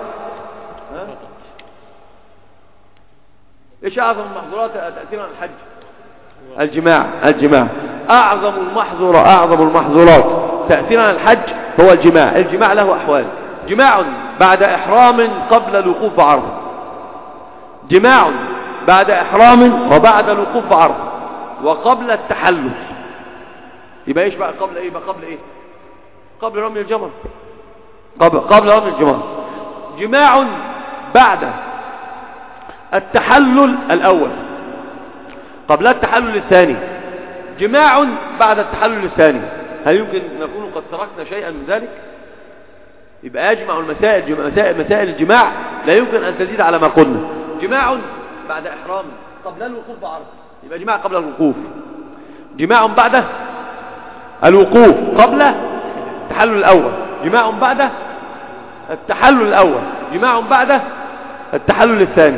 إيش أعظم المحظورات تأثيرا على الحج؟ الجماع. الجماع أعظم المحظورة أعظم المحظورات تأثيرا على الحج هو الجماع. الجماع له أحوال: جماع بعد إحرام قبل الوقوف بعرفة، جماع بعد إحرام وبعد الوقوف بعرفة، وقبل التحلل. يبقى إيش بقى قبل إيه؟ يبقى قبل إيه؟ قبل رمي الجمر، قبل, قبل رمي الجمر. جماع بعد التحلل الأول قبل التحلل الثاني، جماع بعد التحلل الثاني. هل يمكن نكون قد تركنا شيئا من ذلك؟ يبقى يجمع المسائل مسائل, مسائل الجماع لا يمكن أن تزيد على ما قلنا. جماع بعد إحرام قبل الوقوف بعرفة، يبقى جماع قبل الوقوف. جماع بعد الوقوف قبل التحلل الأول، جماع بعد التحلل الأول، جماع بعد التحلل الثاني.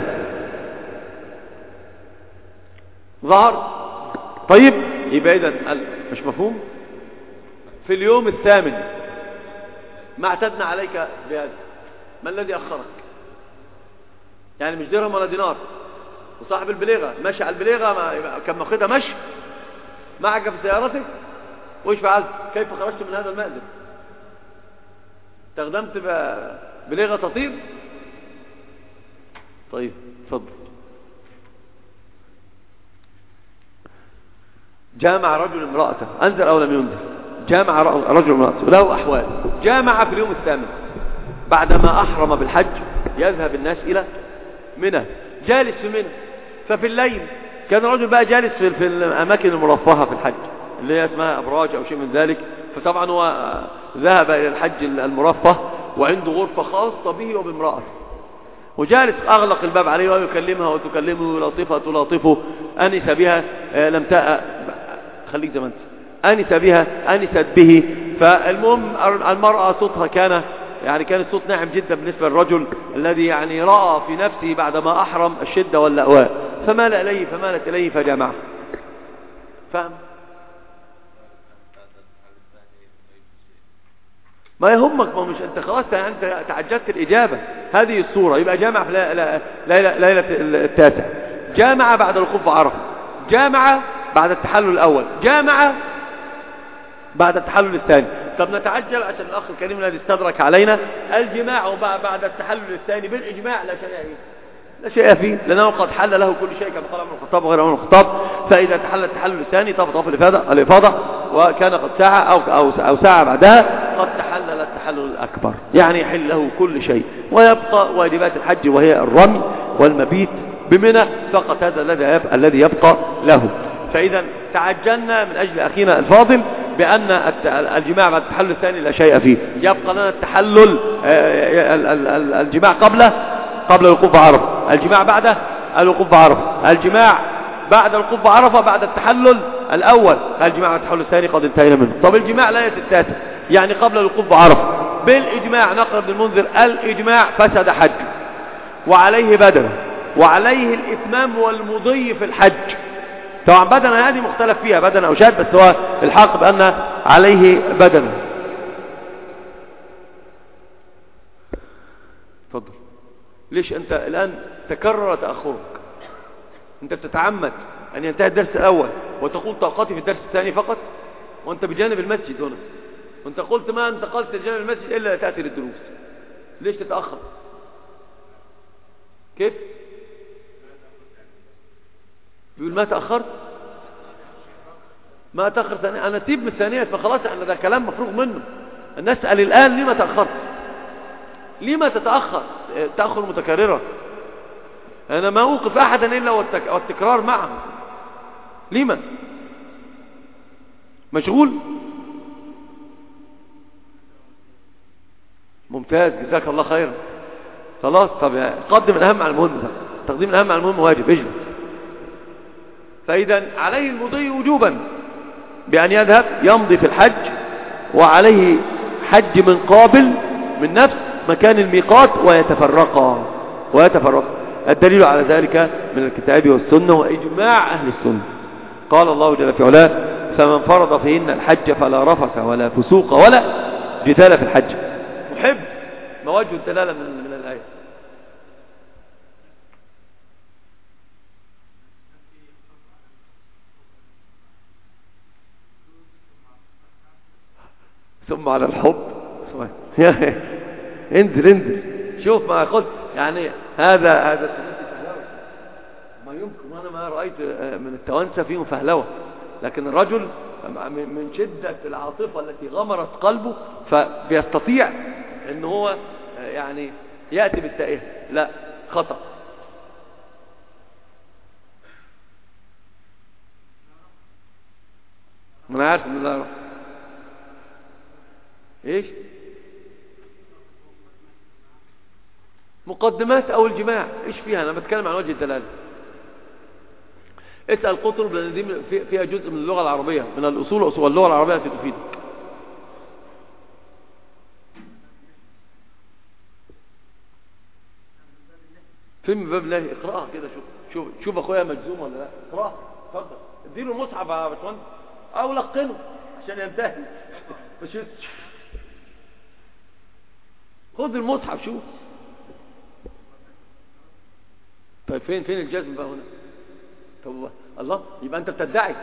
ظهر؟ طيب، يبقى إذن مش مفهوم. في اليوم الثامن ما اعتدنا عليك بهذا، ما الذي أخرك؟ يعني مش درهم ولا دينار، وصاحب البليغة مشى على البليغة كان ماخدها مشي معك في سيارتك، وإيش فعلت؟ كيف خرجت من هذا المأزق؟ استخدمت بليغة تطير؟ طيب اتفضل. جامع رجل امرأته، أنزل أو لم ينزل؟ جامع رجل امرأته، له أحوال. جامع في اليوم الثامن بعدما أحرم بالحج، يذهب الناس إلى منى، جالس في منى. ففي الليل كان رجل بقى جالس في, في الأماكن المرفهة في الحج اللي هي اسمها أبراج أو شيء من ذلك. فطبعا هو ذهب إلى الحج المرفه وعنده غرفة خاصة به وبامرأته، وجالس أغلق الباب عليه ويكلمها وتكلمه، يلاطفها تلاطفه، أنس بها لم تأ خليك زي ما انت، أنس بها أنست به. فالمهم المرأة صوتها كان يعني كان الصوت ناعم جدا بالنسبة للرجل الذي يعني رأى في نفسه بعدما أحرم الشدة واللأواء، فمال إليه فمالت إليه فجمعه. فهم؟ ما يهمك، ما مش انت خلاص انت تعجلت الإجابة. هذه الصورة. يبقى جامع في ليلة, ليلة التاسع، جامع بعد الوقوف بعرفة، جامع بعد التحلل الأول، جامع بعد التحلل الثاني. طب نتعجل عشان الأخ الكريم الذي استدرك علينا. الجماع بعد التحلل الثاني بالإجماع لا شيء فيه، لا شيء فيه، لأنه قد حل له كل شيء كما قال عمر الخطاب وغير عمر الخطاب. فإذا تحل التحلل الثاني طاف طواف الإفاضة الإفاضة وكان قد ساعة أو, أو, أو ساعة بعدها قد تحلل التحلل الأكبر، يعني يحل له كل شيء، ويبقى واجبات الحج وهي الرمي والمبيت بمنى فقط. هذا الذي الذي يبقى له. فإذا تعجلنا من أجل أخينا الفاضل بأن الجماع بعد التحلل الثاني لا شيء فيه. يبقى لنا التحلل الجماع قبل قبل الوقوف بعرفة، الجماع بعد الوقوف بعرفة، الجماع بعد الوقوف بعرفة بعد التحلل الأول، الجماع بعد التحلل الثاني قد انتهينا منه. طب الجماع لا يتتاتى، يعني قبل الوقوف بعرفة بالإجماع. نقل بن المنذر الإجماع فسد حج وعليه بدنه وعليه الإتمام والمضي في الحج. طبعا بدنه هذه مختلف فيها، بدنه أو شاد، بس هو الحق بأن عليه بدنه. تفضل. ليش أنت الآن تكرر تأخرك؟ أنت بتتعمد أن ينتهي الدرس الأول وتقول طاقتي في الدرس الثاني فقط، وأنت بجانب المسجد هنا، وأنت قلت ما انتقلت لجانب المسجد إلا تأتي للدروس. ليش تتأخر؟ كيف؟ بيقول ما تأخرت، ما تأخر ثانية. أنا تيب من الثانية، فخلاص أنا ده كلام مفروغ منه. نسأل الآن لما تأخرت، لما تتأخر تأخر متكررة. أنا ما أوقف أحدا إلا والتكرار معه. لما؟ مشغول؟ ممتاز، جزاك الله خيرا. خلاص، طب قدم الأهم على المهم. تقديم الأهم على المهم واجب، اجلس. فإذا عليه المضي وجوبا بأن يذهب يمضي في الحج، وعليه حج من قابل من نفس مكان الميقات ويتفرقا ويتفرقا. الدليل على ذلك من الكتاب والسنة وإجماع أهل السنة. قال الله جل في علاه: فمن فرض فيهن الحج فلا رفث ولا فسوق ولا جدال في الحج. محب ما وجه الدلالة من, من الآية؟ ثم على الحب انزل انزل شوف ما قلت يعني هذا هذا ما يمكن. وانا ما رأيت من التوانسة فيهم فهلوة، لكن الرجل من شدة العاطفة التي غمرت قلبه فبيستطيع ان هو يعني يأتي بالتائه. لا، خطأ. انا عارف ان الله ايش مقدمات او الجماع ايش فيها؟ انا بتكلم عن وجه الدلاله. اسال قطرب لان دي فيها جزء من اللغه العربيه، من الاصول واصول اللغه العربيه التي تفيدك. فين باب الله؟ اقراها كده. شوف شوف شوف اخويا مجزوم ولا لا. اقراها اتفضل. اديله المصحف يا باشمهندس او لقنه عشان ينتهي. مش خذ المصحف شوف. طيب فين فين الجزم بقى هنا؟ طب الله، يبقى انت بتدعي.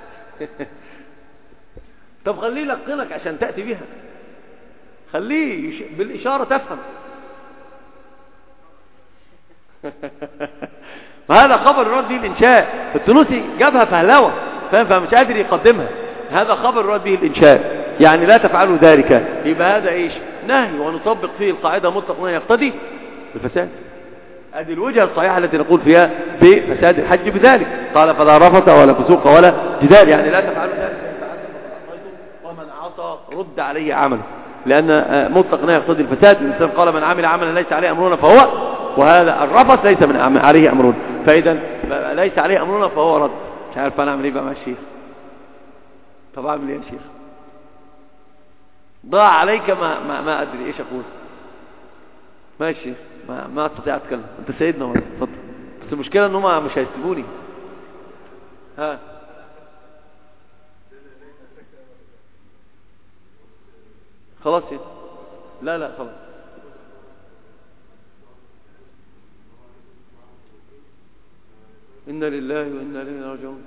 طب خليه يلقنك عشان تأتي بها، خليه يش... بالإشارة تفهم. ما هذا خبر يراد به الإنشاء. التونسي جابها فهلوة فاهم، فمش قادر يقدمها. هذا خبر يراد به الإنشاء، يعني لا تفعلوا ذلك. يبقى هذا ايش؟ نهي، ونطبق فيه القاعدة مطلق نهي يقتضي الفساد. هذه الوجهة الصحيحة التي نقول فيها بفساد الحج بذلك. قال: فلا رفث ولا فسوق ولا جدال، يعني لا تفعلوا ذلك. ومن عصى رد عليه عمله، لأن مطلق نهي يقتضي الفساد. الإنسان قال: من عمل عملا ليس عليه أمرنا فهو، وهذا الرفث ليس من عليه أمرنا، فإذا ليس عليه أمرنا فهو رد. مش عارف أنا أعمل إيه بقى مع الشيخ. طب أعمل إيه يا شيخ؟ ضاع عليك ما ما, ما أدري إيش أقول. ماشي، ما ما استطيع اتكلم. انت سيدنا والله، اتفضل. بس المشكله ان هم مش هيسيبوني. ها خلاص يا لا لا خلاص. إنا لله وإنا إليه راجعون.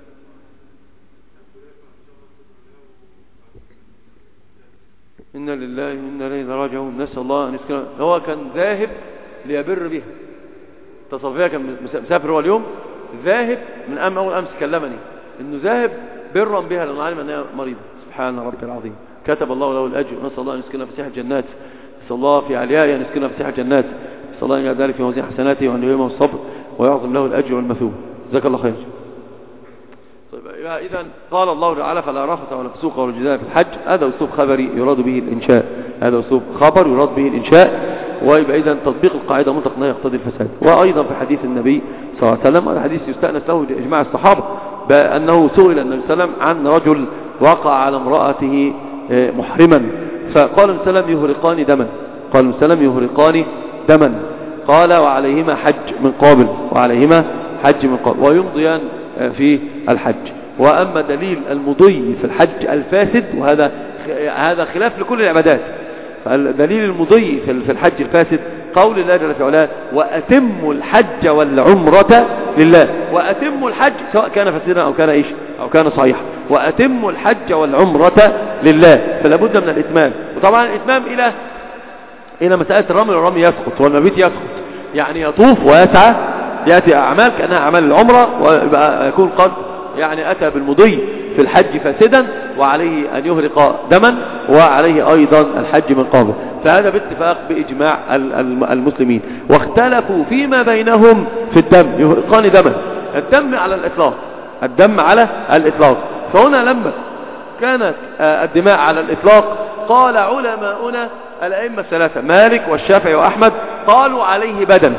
إنا لله وإنا إليه راجعون. نسأل الله أن يسكن. هو كان ذاهب ليبر بها. تصفيها كان مسافر هو اليوم، ذاهب من أم أول أمس كلمني إنه ذاهب برا بها لأنه علم أنها مريضة. سبحان ربي العظيم. كتب الله له الأجر. نسأل الله أن يسكنها في ساحة الجنات. نسأل الله في علياء أن يسكنها في ساحة الجنات. نسأل الله أن يجعل ذلك في موازين حسناته وأن يلهمه الصبر ويعظم له الأجر والمثوبة. جزاك الله خير. طيب إذا قال الله تعالى: فلا رفث ولا فسوق ولا جدال في الحج. هذا أسلوب خبري يراد به الإنشاء. هذا أسلوب خبر يراد به الإنشاء. ويبقى إذا تطبيق القاعدة مطلق لا يقتضي الفساد. وأيضا في حديث النبي صلى الله عليه وسلم، هذا حديث يستأنس له إجماع الصحابة، بأنه سئل النبي صلى الله عليه وسلم عن رجل وقع على امرأته محرما، فقال النبي صلى الله عليه وسلم: يهرقان دما. قال النبي صلى الله عليه وسلم: يهرقان دما. قال: وعليهما حج من قابل. وعليهما حج من قابل ويمضيان في الحج. وأما دليل المضي في الحج الفاسد، وهذا هذا خلاف لكل العبادات، فالدليل المضي في الحج الفاسد قول الله جل في علاه: وأتموا الحج والعمرة لله. وأتموا الحج سواء كان فاسدا أو كان إيش أو كان صحيحا. وأتموا الحج والعمرة لله، فلا بد من الإتمام. وطبعا الإتمام إلى إلى مسألة الرمي، والرمي يسقط والمبيت يسقط، يعني يطوف ويسعى، يأتي أعمال كأنها أعمال العمرة، ويكون قد يعني أتى بالمضي في الحج فاسدا، وعليه أن يهرق دما، وعليه أيضا الحج من قابل. فهذا باتفاق بإجماع المسلمين. واختلفوا فيما بينهم في الدم. يهرقان دما، الدم على الإطلاق، الدم على الإطلاق. فهنا لما كانت الدماء على الإطلاق قال علماؤنا الأئمة الثلاثة مالك والشافعي وأحمد قالوا عليه بدن.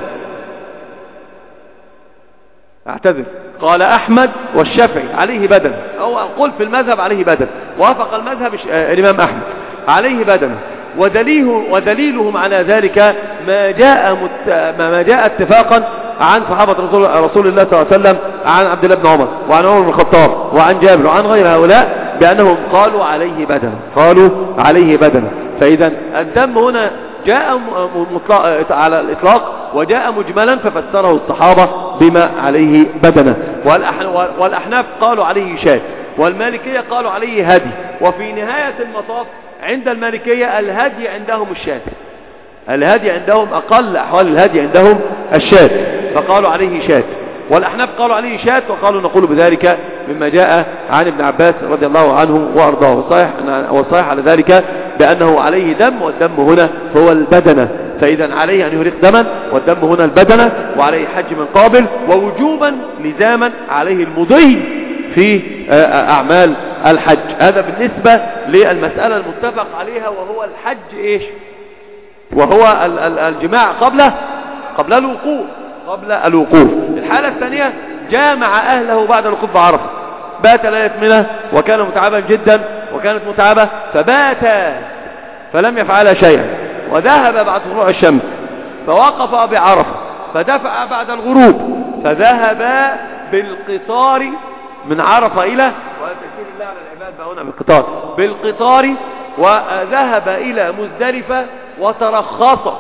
اعتذر، قال أحمد والشافعي عليه بدن، أو قل في المذهب عليه بدن. وافق المذهب الإمام أحمد عليه بدن. ودليله ودليلهم على ذلك ما جاء مت... ما جاء اتفاقا عن صحابة رسول, رسول الله صلى الله عليه وسلم، عن عبد الله بن عمر وعن عمر بن الخطاب وعن جابر وعن غير هؤلاء بأنهم قالوا عليه بدنه، قالوا عليه بدنه. فإذا الدم هنا جاء مطلق على الإطلاق وجاء مجملا ففسره الصحابة بما عليه بدنه. والأحناف قالوا عليه شاة، والمالكية قالوا عليه هدي، وفي نهاية المطاف عند المالكية الهدي عندهم الشاة، الهدي عندهم أقل أحوال الهدي عندهم الشاة، فقالوا عليه شاة. والأحناف قالوا عليه شاة وقالوا نقول بذلك مما جاء عن ابن عباس رضي الله عنه وأرضاه، والصحيح, والصحيح على ذلك بأنه عليه دم، والدم هنا هو البدنة. فإذا عليه أن يهرق دما، والدم هنا البدنة، وعليه حج من قابل، ووجوبا لزاما عليه المضي في أعمال الحج. هذا بالنسبة للمسألة المتفق عليها وهو الحج إيش؟ وهو الجماع قبل قبل الوقوف قبل الوقوف. الحالة الثانية جامع أهله بعد الوقوف بعرفة، بات ليلة منى وكان متعبا جدا وكانت متعبة فبات فلم يفعل شيئا، وذهب بعد طلوع الشمس فوقف بعرفة فدفع بعد الغروب، فذهب بالقطار من عرفة إلى وتشكير الله على العباد فهنا بالقطار بالقطار وذهب إلى مزدلفة وترخص،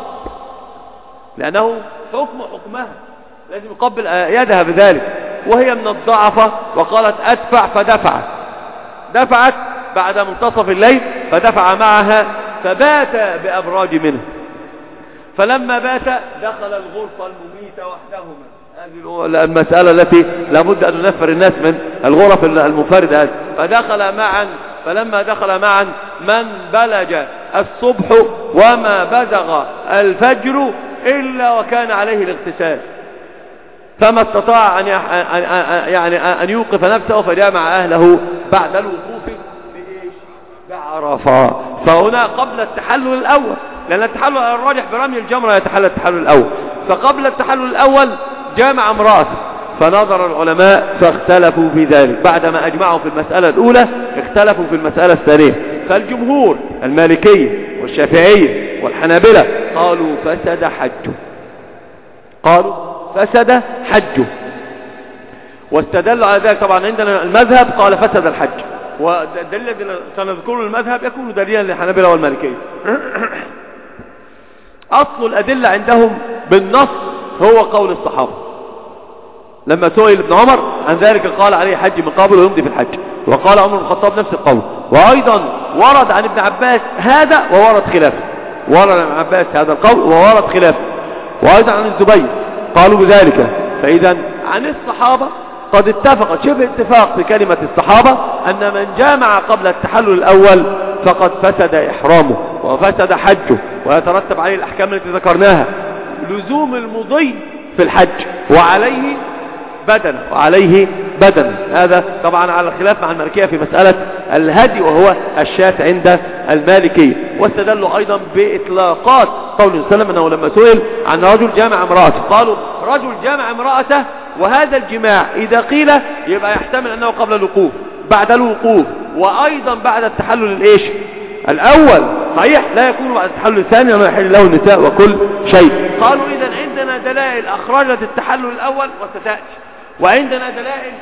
لأنه حكم حكمها لازم يقبل يدها بذلك، وهي من الضعفة وقالت أدفع فدفعت، دفعت بعد منتصف الليل فدفع معها فبات بأبراج منه. فلما بات دخل الغرفة المميتة وحدهما، هذه المسألة التي لابد أن ننفر الناس من الغرف المنفردة هذه. فدخل معا فلما دخل معا من بلج الصبح وما بزغ الفجر إلا وكان عليه الاغتسال، فما استطاع أن يعني أن يوقف نفسه فجامع أهله بعد الوقوف بإيش؟ بعرفة. فهنا قبل التحلل الأول، لأن التحلل الراجح برمي الجمرة يتحلل التحلل الأول، فقبل التحلل الأول جامع امرأته، فنظر العلماء فاختلفوا في ذلك، بعدما أجمعوا في المسألة الأولى اختلفوا في المسألة الثانية. فالجمهور المالكية والشافعية والحنابلة قالوا فسد حجه، قالوا فسد حجه، واستدلوا على ذلك. طبعا عندنا المذهب قال فسد الحج، والدليل الذي سنذكره المذهب يكون دليلا للحنابلة والمالكية. أصل الأدلة عندهم بالنص هو قول الصحابة. لما سئل ابن عمر عن ذلك قال عليه حج من قبل ويمضي في الحج، وقال عمر بن الخطاب نفس القول. وأيضا ورد عن ابن عباس هذا وورد خلافه، ورد عن ابن عباس هذا القول وورد خلافه، وأيضا عن الزبير قالوا بذلك. فإذا عن الصحابة قد اتفقت شبه اتفاق في كلمة الصحابة أن من جامع قبل التحلل الأول فقد فسد إحرامه وفسد حجه، ويترتب عليه الأحكام التي ذكرناها، لزوم المضي في الحج وعليه بدن وعليه بدن. هذا طبعا على الخلاف مع المالكية في مسألة الهدي وهو الشاة عند المالكية. واستدلوا أيضا بإطلاقات قول النبي صلى الله عليه وسلم أنه لما سئل عن رجل جامع امرأته قالوا رجل جامع امرأته، وهذا الجماع إذا قيل يبقى يحتمل أنه قبل الوقوف بعد الوقوف وأيضا بعد التحلل الإيش الأول، صحيح لا يكون بعد التحلل الثاني وما يحل له النساء وكل شيء. قالوا إذن عندنا دلائل أخرجت التحلل الأول وستأتي، وعندنا دلائل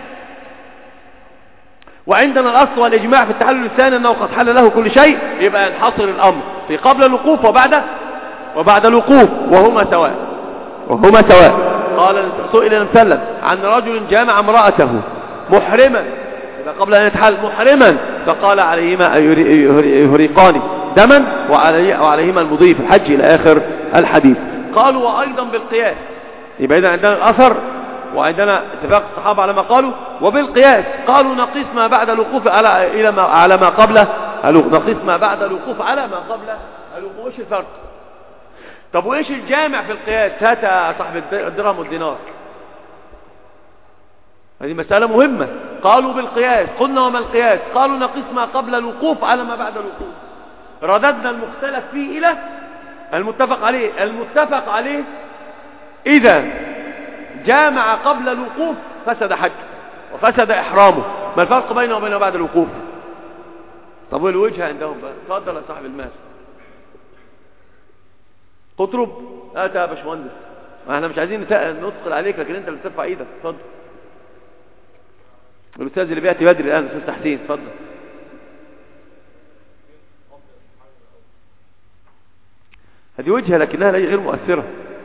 وعندنا الأصل والإجماع في التحلل الثاني أنه قد حل له كل شيء، يبقى ينحصر الأمر في قبل الوقوف وبعد وبعد الوقوف وهما سواء وهما سواء. قال سئل النبي صلى الله عليه وسلم عن رجل جامع امرأته محرما، إذا قبل أن يتحلل محرما، فقال عليهما يهرقان دما وعليهما المضي في الحج إلى آخر الحديث. قالوا وأيضا بالقياس، يبقى إذا عندنا الأثر وعندنا اتفاق الصحابة على ما قالوا، وبالقياس قالوا نقيس ما بعد الوقوف على إلى ما على ما قبله، نقيس ما بعد الوقوف على ما قبل الوقوف. ايش الفرق؟ طب وايش الجامع في القياس؟ هات يا صاحب الدرهم والدينار، هذه مسألة مهمة. قالوا بالقياس، قلنا وما القياس؟ قالوا نقيس ما قبل الوقوف على ما بعد الوقوف. رددنا المختلف فيه إلى المتفق عليه. المتفق عليه إذا جامع قبل الوقوف فسد حجه وفسد إحرامه. ما الفرق بينه وبين بعد الوقوف؟ طب والوجه عندهم بقى؟ تفضل يا صاحب المال. اطرب. اه يا باشمهندس، احنا مش عايزين نثقل عليك، لكن انت اللي بترفع ايدك. اتفضل. الاستاذ اللي بياتي بدري الان الاستاذ تحسين، اتفضل. هذه وجهه لكنها غير مؤثره.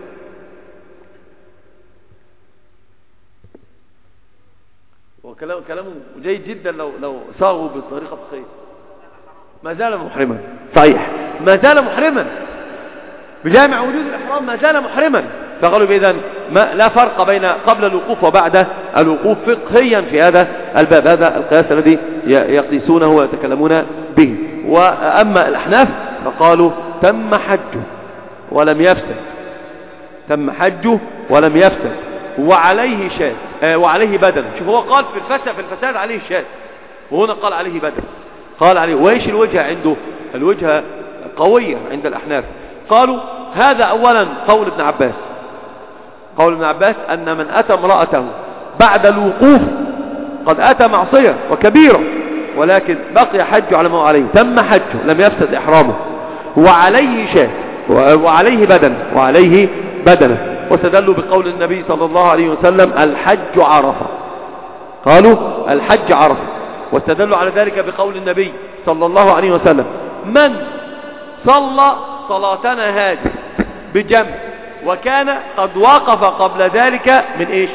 وكلام كلامه جيد جدا لو لو صاغوا بالطريقه الصحيحه. ما زال محرما. صحيح، ما زال محرما بجامع وجود الاحرام، ما زال محرما. فقالوا بإذن ما لا فرق بين قبل الوقوف وبعد الوقوف فقهيا في هذا الباب. هذا القياس الذي يقيسونه ويتكلمون به. وأما الأحناف فقالوا تم حجه ولم يفسد، تم حجه ولم يفسد وعليه شاة آه وعليه بدن. شوف هو قال في الفساد في الفساد عليه شاة، وهنا قال عليه بدن. قال عليه. وإيش الوجهة عنده؟ الوجهة قوية عند الأحناف. قالوا هذا أولا قول ابن عباس، قول ابن عباس أن من أتى امرأته بعد الوقوف قد أتى معصية وكبيرة، ولكن بقي حجه على ما هو عليه، تم حجه لم يفسد إحرامه وعليه شاة وعليه بدن وعليه بدنه. واستدلوا بقول النبي صلى الله عليه وسلم الحج عرفة، قالوا الحج عرفة. واستدلوا على ذلك بقول النبي صلى الله عليه وسلم من صلى صلاتنا هذه بجمع وكان قد وقف قبل ذلك من ايش؟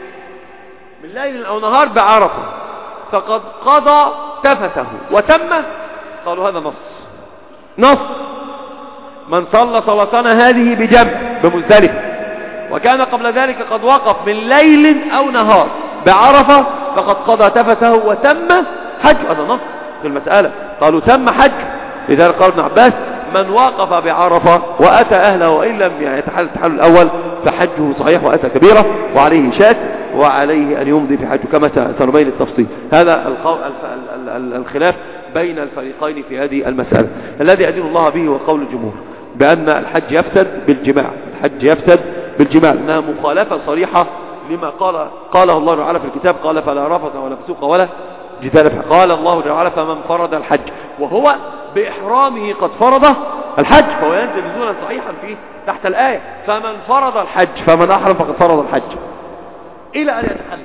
من ليل او نهار بعرفة فقد قضى تفته وتم. قالوا هذا نص نص من صلى صلاتنا هذه بجمع بمزدلفة وكان قبل ذلك قد وقف من ليل او نهار بعرفة فقد قضى تفته وتم حج. هذا نص في المسألة. قالوا تم حج. لذلك قال ابن عباس من وقف بعرفة وأتى أهله وإن لم يتحل التحلل الأول فحجه صحيح وأتى كبيرة وعليه شاة وعليه أن يمضي في حجه كما سنبين التفصيل. هذا الخلاف بين الفريقين في هذه المسألة. الذي أدين الله به وقول الجمهور بأن الحج يفسد بالجماع، الحج يفسد بالجماع لأنها مخالفة صريحة لما قال قاله الله تعالى في الكتاب. قال فلا رفث ولا فسوق ولا جدال. قال الله تعالى فمن فرض الحج وهو بإحرامه قد فرض الحج، فهو ينزل نزولا صحيحا فيه تحت الآية فمن فرض الحج فمن أحرم فقد فرض الحج إلى أن يتحل.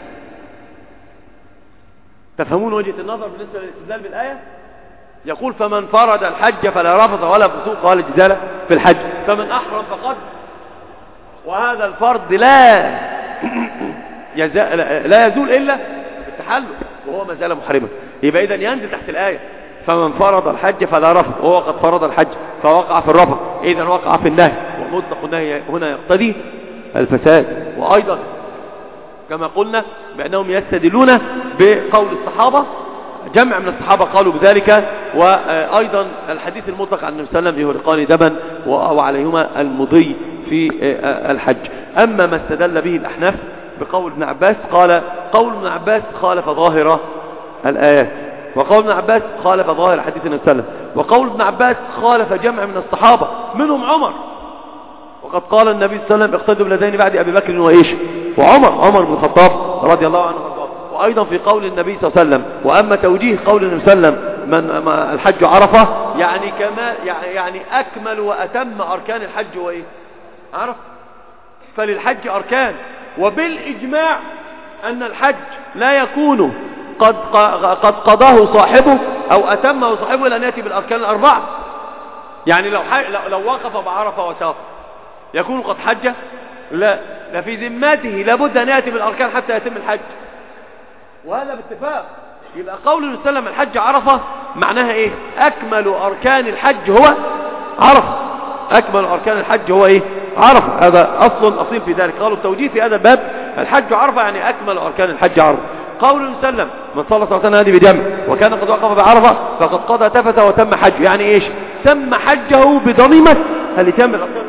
تفهمون وجهة النظر بالنسبة للاستدلال بالآية؟ يقول فمن فرض الحج فلا رفث ولا فسوق ولا جدال في الحج، فمن أحرم فقد، وهذا الفرض لا يزال لا يزول إلا بالتحلل وهو ما زال محرما. يبقى إذن ينزل تحت الآية فمن فرض الحج فلا رفث وهو قد فرض الحج فوقع في الرفث، إذا وقع في النهي، ومطلق النهي هنا يقتضي الفساد. وأيضا كما قلنا بأنهم يستدلون بقول الصحابة، جمع من الصحابة قالوا بذلك، وأيضا الحديث المطلق عن النبي صلى الله عليه وسلم يهرقان دما وعليهما المضي في الحج. أما ما استدل به الأحناف بقول ابن عباس، قال قول ابن عباس خالف ظاهر الآيات، وقول ابن عباس خالف ظاهر حديث النبي صلى الله عليه وسلم، وقول ابن عباس خالف جمع من الصحابة منهم عمر، وقد قال النبي صلى الله عليه وسلم اقتدوا بلذين بعد أبي بكر وإيش وعمر، عمر بن الخطاب رضي الله عنه وارضاه. وأيضا في قول النبي صلى الله عليه وسلم وأما توجيه قول النبي صلى الله عليه وسلم من الحج عرفة يعني كمال يعني أكمل وأتم أركان الحج وإيه عرفة. فللحج أركان، وبالإجماع أن الحج لا يكون قد قد قضاه صاحبه أو أتمه صاحبه لأن يأتي بالأركان الأربعة. يعني لو لو وقف بعرفة وسافر يكون قد حج؟ لا، لا، في ذمته لابد أن يأتي بالأركان حتى يتم الحج، وهذا باتفاق. يبقى قول النبي صلى الله عليه وسلم الحج عرفة معناها إيه؟ أكمل أركان الحج هو عرفة، أكمل أركان الحج هو إيه؟ عرفة. هذا أصل أصيل في ذلك. قالوا التوجيه في هذا الباب الحج عرفة يعني أكمل أركان الحج عرفة. قول النبي صلى الله عليه وسلم من صلى صلاتنا هذه بدم وكان قد وقف بعرفة فقد قضى تفته وتم حجه، يعني إيش؟ تم حجه بضميمة هل يتم الأركان،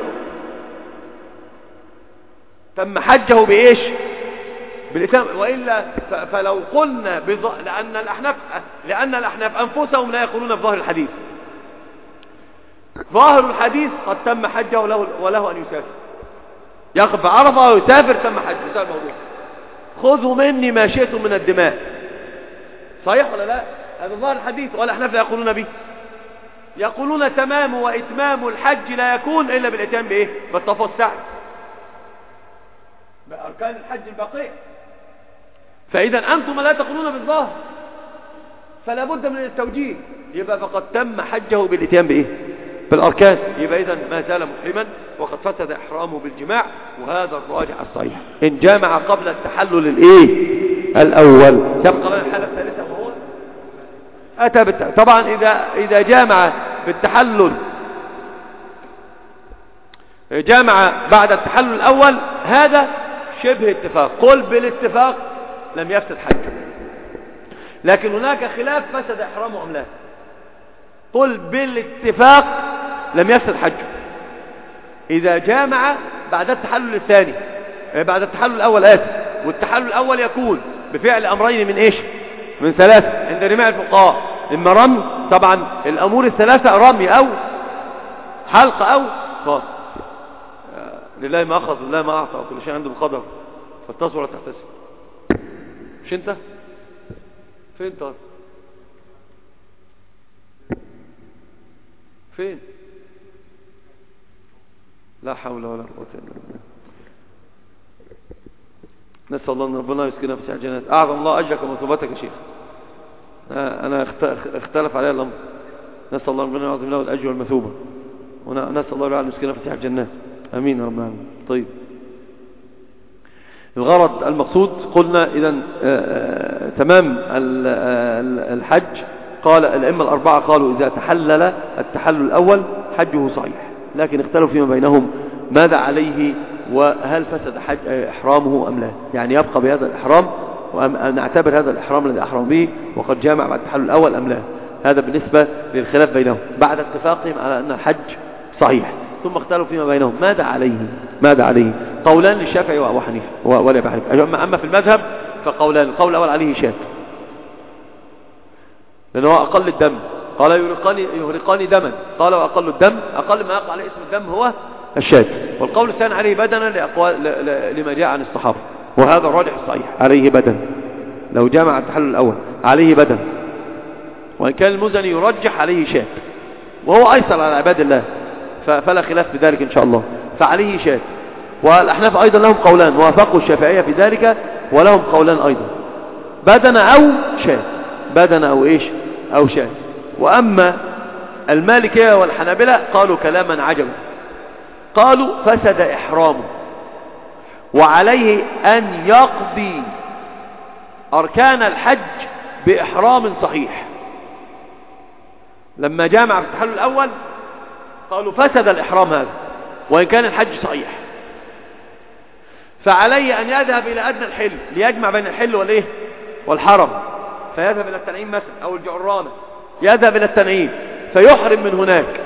تم حجه بإيش؟ بالإتمام. وإلا فلو قلنا بظ... لأن الأحناف لأن الأحناف أنفسهم لا يقولون بظاهر الحديث. ظاهر الحديث قد تم حجه وله, وله أن يسافر، يقف بعرفة ويسافر تم حجه، انتهى الموضوع. خذوا مني ما شئتم من الدماء، صحيح ولا لا؟ هذا ظاهر الحديث والأحناف لا يقولون به. يقولون تمام وإتمام الحج لا يكون إلا بالإتيان بإيه؟ بالطواف والسعي، بأركان الحج الباقية. فإذا أنتم لا تقولون بالظاهر، فلا بد من التوجيه. يبقى فقد تم حجه بالإتيان بإيه؟ بالأركان. يبقى إذن ما زال محرما وقد فسد إحرامه بالجماع، وهذا الراجع الصحيح. إن جامع قبل التحلل الإيه؟ الأول. يبقى لنا الحالة الثالثة وهو أتى بالتحلل. طبعا إذا إذا جامع بالتحلل جامع بعد التحلل الأول هذا شبه اتفاق. قل بالاتفاق لم يفسد حجه، لكن هناك خلاف فسد إحرامه أم لا. قل بالاتفاق لم يفسد حجه إذا جامع بعد التحلل الثاني بعد التحلل الأول آسف. والتحلل الأول يكون بفعل أمرين من إيش؟ من ثلاثة عند جميع الفقهاء. إما رمي، طبعا الأمور الثلاثة رمي أو حلق أو صاد. لله ما أخذ لله ما أعطى وكل شيء عنده بقدر، فالتصور ولا تحتسب. مش أنت فين؟ طار فين؟ لا حول ولا قوة إلا بالله. نسأل الله أن ربنا يسكننا في سعة جنات. أعظم الله أجرك ومثوبتك يا شيخ. أنا اختلف عليها الأمر. نسأل الله ربنا يعظم له الأجر والمثوبة، ونسأل الله أن يسكننا في سعة جنات. أمين يا رب العالمين. طيب، الغرض المقصود قلنا إذن تمام الحج. قال الأئمة الأربعة قالوا إذا تحلل التحلل الأول حجه صحيح، لكن اختلفوا فيما بينهم ماذا عليه وهل فسد حج إحرامه أم لا. يعني يبقى بهذا الإحرام ونعتبر هذا الإحرام الذي أحرم به وقد جامع بعد التحلل الأول أم لا. هذا بالنسبة للخلاف بينهم بعد اتفاقهم على أن الحج صحيح. ثم اختلفوا فيما بينهم ماذا عليه ماذا عليه قولان للشافعي وأبو حنيفة ولا أبو حنيفة. أما في المذهب فقولان. القول الأول عليه شاة، لأنه أقل الدم. قال يهرقاني, يهرقاني دما. قال وأقل الدم أقل ما يقع عليه اسم الدم هو الشاة. والقول الثاني عليه بدنا لأقوال لما جاء عن الصحابة، وهذا الراجح الصحيح عليه بدن. لو جامع التحلل الأول عليه بدن، وإن كان المزني يرجح عليه شاة، وهو أيسر على عباد الله فلا خلاف في ذلك إن شاء الله. فعليه شاة. والأحناف أيضا لهم قولان، وافقوا الشافعية في ذلك ولهم قولان أيضا، بدن أو شاة، بدن أو إيش أو شاة. وأما المالكية والحنابلة قالوا كلاما عجبا، قالوا فسد إحرامه وعليه أن يقضي أركان الحج بإحرام صحيح. لما جامع في التحلل الأول قالوا فسد الإحرام هذا وإن كان الحج صحيح، فعليه أن يذهب إلى أدنى الحل ليجمع بين الحل والإيه والحرم، فيذهب إلى التنعيم مثلا أو الجعرانة، يذهب إلى التنعيم فيحرم من هناك،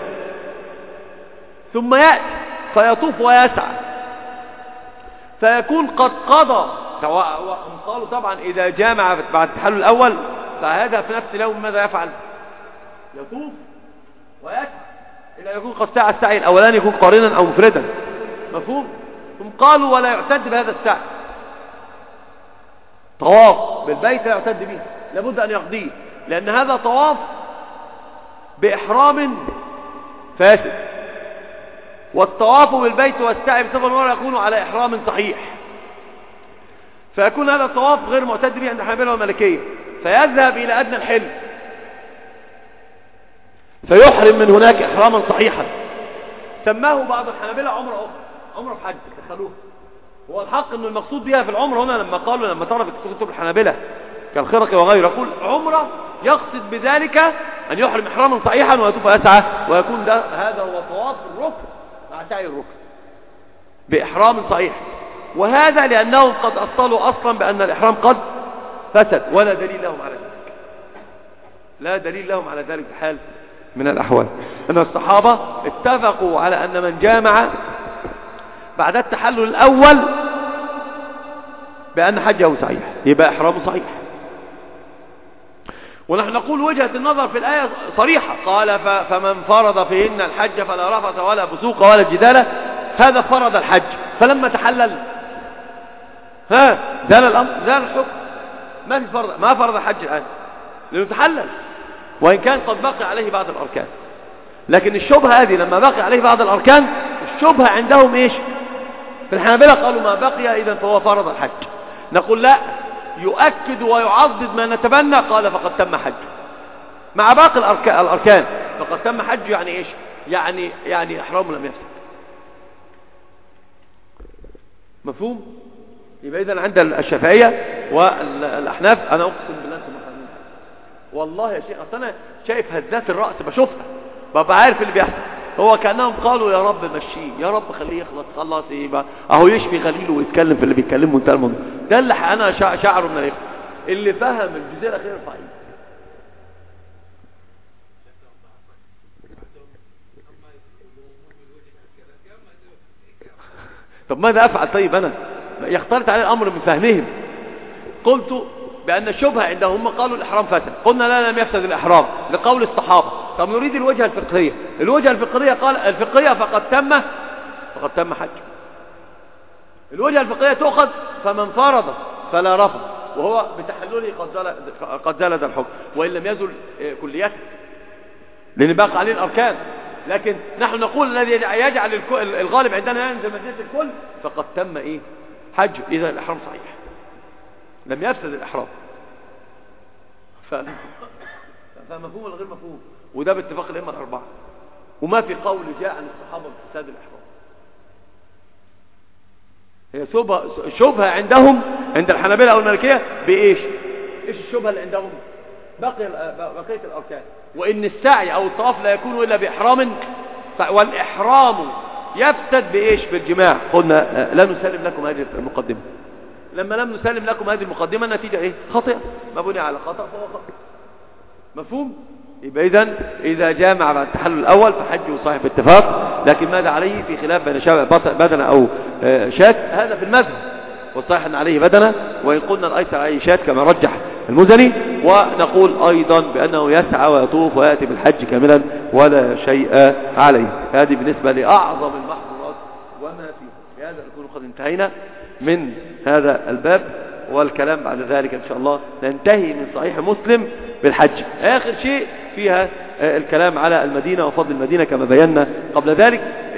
ثم يأتي فيطوف ويسعى، فيكون قد قضى. قالوا طبعا إذا جامع بعد التحلل الأول فهذا في نفس اليوم ماذا يفعل؟ يطوف ويسعى إلا يكون قد سعى السعي الأولاني، يكون قارنا أو مفردا. مفهوم؟ ثم قالوا ولا يعتد بهذا السعي، طواف بالبيت لا يعتد به، لابد أن يقضيه، لأن هذا طواف بإحرام فاسد، والطواف بالبيت والسعي بسبب المرة يكون على إحرام صحيح، فيكون هذا الطواف غير معتد به عند الحنابلة والمالكية، فيذهب إلى أدنى الحل فيحرم من هناك إحراما صحيحا. سماه بعض الحنابلة عمره أخرى، عمره في حج دخلوه. هو الحق أن المقصود بها في العمر هنا لما قالوا لما طلبت كتب الحنابلة كالخرق وغيره، يقول عمره يقصد بذلك أن يحرم إحراما صحيحا ويطوف يسعى، ويكون ده هذا هو طواف الركن مع سعي الركن بإحرام صحيح. وهذا لأنهم قد أصلوا أصلا بأن الإحرام قد فسد، ولا دليل لهم على ذلك، لا دليل لهم على ذلك بحال من الأحوال. أن الصحابة اتفقوا على أن من جامع بعد التحلل الأول بأن حجه صحيح يبقى إحرامه صحيح. ونحن نقول وجهة النظر في الآية صريحة، قال فمن فرض فيهن الحج فلا رفث ولا فسوق ولا جدال، هذا فرض الحج، فلما تحلل ها زال الأمر زال الحكم، ما في فرض، ما فرض الحج الآن لأنه تحلل، وإن كان قد بقي عليه بعض الأركان. لكن الشبهة هذه لما بقي عليه بعض الأركان، الشبهة عندهم إيش؟ في الحنابلة قالوا ما بقي إذا فهو فرض الحج. نقول لا، يؤكد ويعضد ما نتبنى، قال فقد تم حج مع باقي الأركان. فقد تم حج يعني إيش؟ يعني يعني إحرامه لم يفسد. مفهوم؟ يبقى إذن عند الشافعية والأحناف، أنا أقسم بالله أنتم مفهمين والله يا شيخ، أصل أنا شايف هزات الرأس بشوفها، ببقى عارف اللي بيحصل. هو كأنهم قالوا يا رب مشيه، يا رب خليه يخلص، خلاص يبقى أهو يشفي غليله ويتكلم في اللي بيتكلمه وانتهى الموضوع. ده اللي أنا شعره من الإخوة اللي فهم الجزء الأخير صحيح. طب ماذا أفعل؟ طيب أنا يختلط عليه الأمر من فهمهم. قلت بأن الشبهة عندهم قالوا الإحرام فسد، قلنا لا، لم يفسد الإحرام لقول الصحابة. طب نريد الوجهة الفقهية. الوجهة الفقهية قال الفقهية فقد تم فقد تم حج. الوجهة الفقهية تؤخذ فمن فرض فلا رفض، وهو بتحلله قد زال قد زال ذا الحكم وإن لم يزل كليته، لأن باقي عليه الأركان. لكن نحن نقول الذي يجعل الغالب عندنا ينزل مجلس الكل فقد تم إيه؟ حج، إذا الإحرام صحيح لم يفسد الإحرام. فمفهوم ولا غير مفهوم؟ وده باتفاق الأئمة الأربعة، وما في قول جاء عن الصحابة بفساد الإحرام. هي شبهة شبهة عندهم عند الحنابلة أو المالكية بإيش؟ إيش الشبهة اللي عندهم؟ بقي بقية الأركان، وإن السعي أو الطواف لا يكون إلا بإحرام، والإحرام يفسد بإيش؟ بالجماع. قلنا لا نسلم لكم هذه المقدمة. لما لم نسلم لكم هذه المقدمة النتيجة إيه؟ خطأ، ما بني على خطأ فهو خطأ. مفهوم؟ يبقى إذن إذا جامع بعد التحلل الأول فحجه صاحب اتفاق، لكن ماذا عليه في خلاف بين شاب بدنة أو شاك، هذا في المذهب، والصحيح أن عليه بدنة، وإن قلنا الأيسر عليه شاك كما رجح المزني. ونقول أيضا بأنه يسعى ويطوف ويأتي بالحج كاملا ولا شيء عليه. هذه بالنسبة لأعظم المحظورات وما فيه. بهذا نكون قد انتهينا من هذا الباب، والكلام بعد ذلك إن شاء الله ننتهي من صحيح مسلم بالحج. آخر شيء فيها الكلام على المدينة وفضل المدينة كما بينا قبل ذلك.